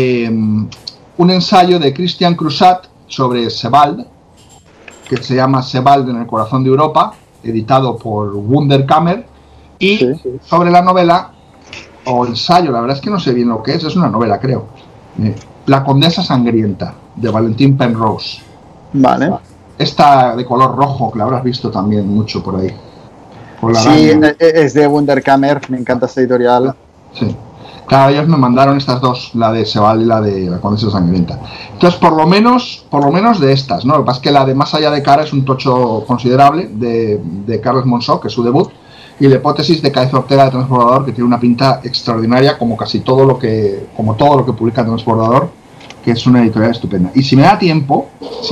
S5: un ensayo de Christian Crusat sobre Sebald, que se llama Sebald en el corazón de Europa, editado por Wunderkammer, y sobre la novela, o ensayo, la verdad es que no sé bien lo que es una novela, creo, La condesa sangrienta, de Valentín Penrose.
S4: Vale.
S5: Esta de color rojo, que la habrás visto también mucho por ahí.
S4: Sí, es de Wunderkammer, me encanta esta editorial.
S5: Sí. Claro, ellos me mandaron estas dos, la de Sebald y la de La condesa sangrienta. Entonces, por lo menos de estas, ¿no? Lo que pasa es que la de Más allá de Kara es un tocho considerable de Carles Monzó, que es su debut, y La Hipótesis de Ekaíz Ortega de Transbordador, que tiene una pinta extraordinaria, como todo lo que publica Transbordador, que es una editorial estupenda. Y si me da tiempo,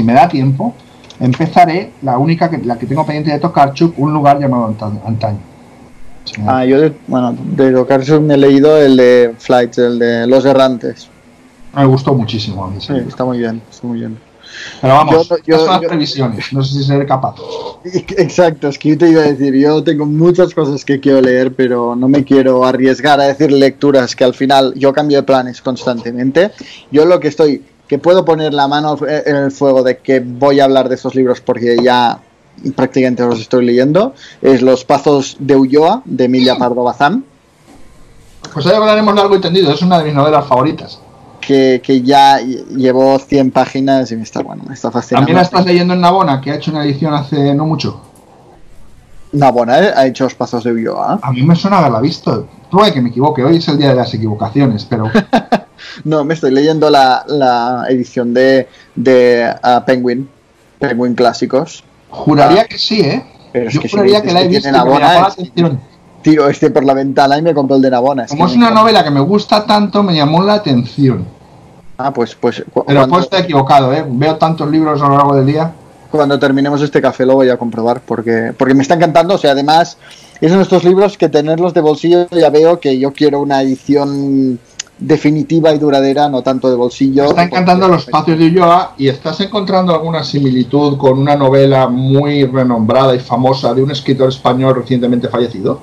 S5: empezaré la que tengo pendiente de Tokarczuk, Un lugar llamado Antaño.
S4: Yo de Tokarczuk me he leído el de Flights, el de Los Errantes.
S5: Me gustó muchísimo a mí.
S4: Sí, está muy bien.
S5: Pero vamos, son las previsiones, no sé si seré capaz.
S4: Exacto, es que yo te iba a decir, yo tengo muchas cosas que quiero leer, pero no me quiero arriesgar a decir lecturas que al final yo cambio de planes constantemente. Yo lo que puedo poner la mano en el fuego de que voy a hablar de esos libros porque ya prácticamente los estoy leyendo, es Los Pazos de Ulloa, de Emilia Pardo Bazán.
S5: Pues ahí hablaremos largo y tendido, es una de mis novelas favoritas.
S4: Que ya llevo 100 páginas y me está fascinando.
S5: ¿También la estás leyendo en Navona, que ha hecho una edición hace no mucho?
S4: Navona ha hecho Los Pazos de Ulloa.
S5: A mí me suena haberla visto. Puede que me equivoque, hoy es el día de las equivocaciones, pero...
S4: No, me estoy leyendo la edición de Penguin Clásicos.
S5: Juraría que sí,
S4: Pero
S5: yo juraría que la he visto y me llamó la atención.
S4: tiro este por la ventana y me compro el de Navona.
S5: Como es una novela que me gusta tanto, me llamó la atención.
S4: Pues
S5: Pero puedo estar equivocado, ¿eh? Veo tantos libros a lo largo del día.
S4: Cuando terminemos este café lo voy a comprobar porque me está encantando. O sea, además, es uno de estos libros que tenerlos de bolsillo ya veo que yo quiero una edición definitiva y duradera, no tanto de bolsillo.
S5: Me está encantando Los espacios de Ulloa. ¿Y estás encontrando alguna similitud con una novela muy renombrada y famosa de un escritor español recientemente fallecido?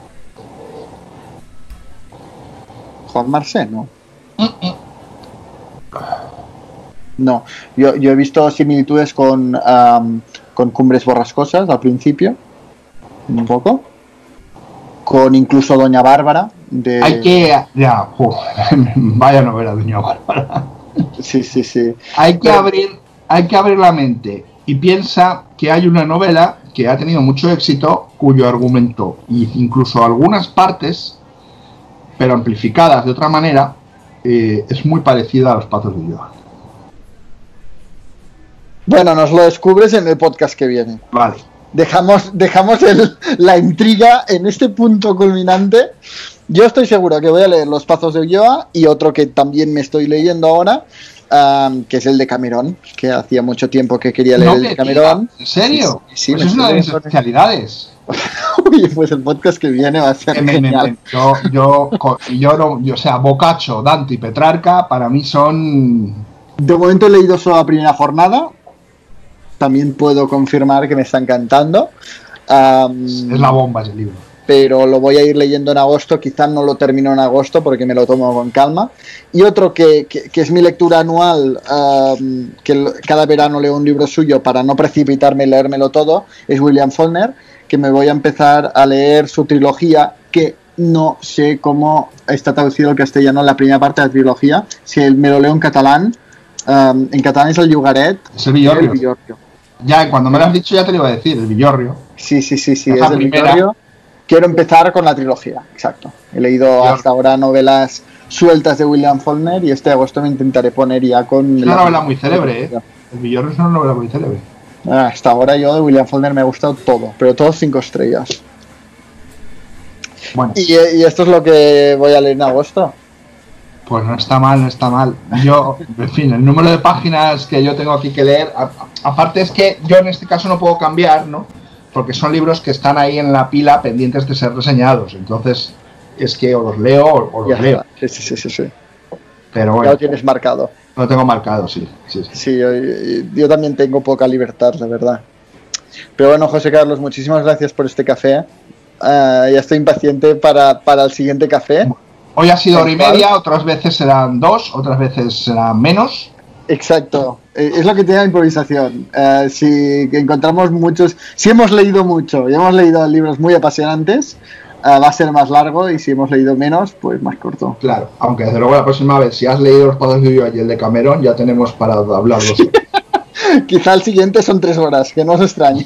S4: Juan Marsé, ¿no? No, yo he visto similitudes con Cumbres Borrascosas al principio, un poco, con incluso Doña Bárbara.
S5: Vaya novela, Doña Bárbara.
S4: Sí.
S5: Hay que abrir la mente y piensa que hay una novela que ha tenido mucho éxito, cuyo argumento, e incluso algunas partes, pero amplificadas de otra manera, es muy parecida a Los Espacios de Ulloa.
S4: Bueno, nos lo descubres en el podcast que viene.
S5: Vale.
S4: Dejamos la intriga en este punto culminante. Yo estoy seguro que voy a leer Los Pazos de Ulloa y otro que también me estoy leyendo ahora, que es el de Cameron, que hacía mucho tiempo que quería leer el de Cameron.
S5: ¿En serio?
S4: Sí,
S5: pues es una de mis especialidades.
S4: Oye, pues el podcast que viene va a ser genial.
S5: O sea, Boccaccio, Dante y Petrarca para mí son...
S4: De momento he leído solo la primera jornada. También puedo confirmar que me está encantando.
S5: Es la bomba ese libro.
S4: Pero lo voy a ir leyendo en agosto. Quizás no lo termino en agosto porque me lo tomo con calma. Y otro que es mi lectura anual, que cada verano leo un libro suyo para no precipitarme y leérmelo todo, es William Faulkner, que me voy a empezar a leer su trilogía, que no sé cómo está traducido al castellano la primera parte de la trilogía. Si me lo leo en catalán es el Llogaret.
S5: Es el Villorrio. Ya, cuando me lo has dicho ya te lo iba a decir, el Villorrio.
S4: Sí, es el Villorrio. Quiero empezar con la trilogía, exacto. He leído hasta ahora novelas sueltas de William Faulkner y este agosto me intentaré poner ya con...
S5: Es una novela muy célebre, ¿eh? El Villorrio es una novela muy célebre.
S4: Hasta ahora yo de William Faulkner me ha gustado todo, pero todo 5 estrellas.
S5: Bueno.
S4: Y esto es lo que voy a leer en agosto.
S5: Pues no está mal. Yo, en fin, el número de páginas que yo tengo aquí que leer, aparte es que yo en este caso no puedo cambiar, ¿no? Porque son libros que están ahí en la pila pendientes de ser reseñados. Entonces, es que o los leo o los leo.
S4: Sí.
S5: Pero bueno.
S4: Ya lo tienes marcado.
S5: Lo tengo marcado, sí.
S4: Sí, yo también tengo poca libertad, la verdad. Pero bueno, José Carlos, muchísimas gracias por este café. Ya estoy impaciente para el siguiente café.
S5: Hoy ha sido 1:30, otras veces serán 2, otras veces serán menos.
S4: Exacto, es lo que tiene la improvisación. Si encontramos muchos, si hemos leído mucho y hemos leído libros muy apasionantes, va a ser más largo, y si hemos leído menos, pues más corto.
S5: Claro, aunque desde luego la próxima vez, si has leído Los Padres de Ulloa y el de Cameron, ya tenemos para hablarlos.
S4: Quizá el siguiente son 3 horas, que no os extrañe.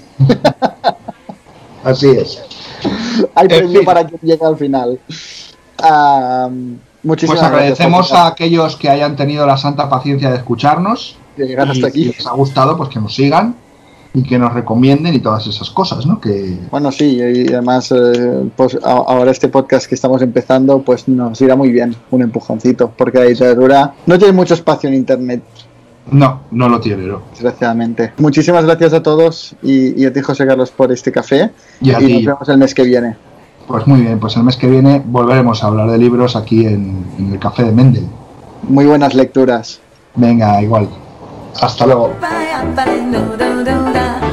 S5: Así es.
S4: Hay premio para quien llegue al final. Muchísimas
S5: pues agradecemos
S4: gracias,
S5: a aquellos que hayan tenido la santa paciencia de escucharnos,
S4: de llegar hasta aquí.
S5: Si les ha gustado, pues que nos sigan y que nos recomienden y todas esas cosas, ¿no? Que...
S4: Bueno, sí, y además pues ahora este podcast que estamos empezando pues nos irá muy bien, un empujoncito, porque la literatura no tiene mucho espacio en internet.
S5: No lo tiene, ¿no?
S4: Desgraciadamente. Muchísimas gracias a todos y a ti, José Carlos, por este café, y nos vemos el mes que viene.
S5: Pues muy bien, pues el mes que viene volveremos a hablar de libros aquí en el Café de Mendel.
S4: Muy buenas lecturas.
S5: Venga, igual. Hasta luego.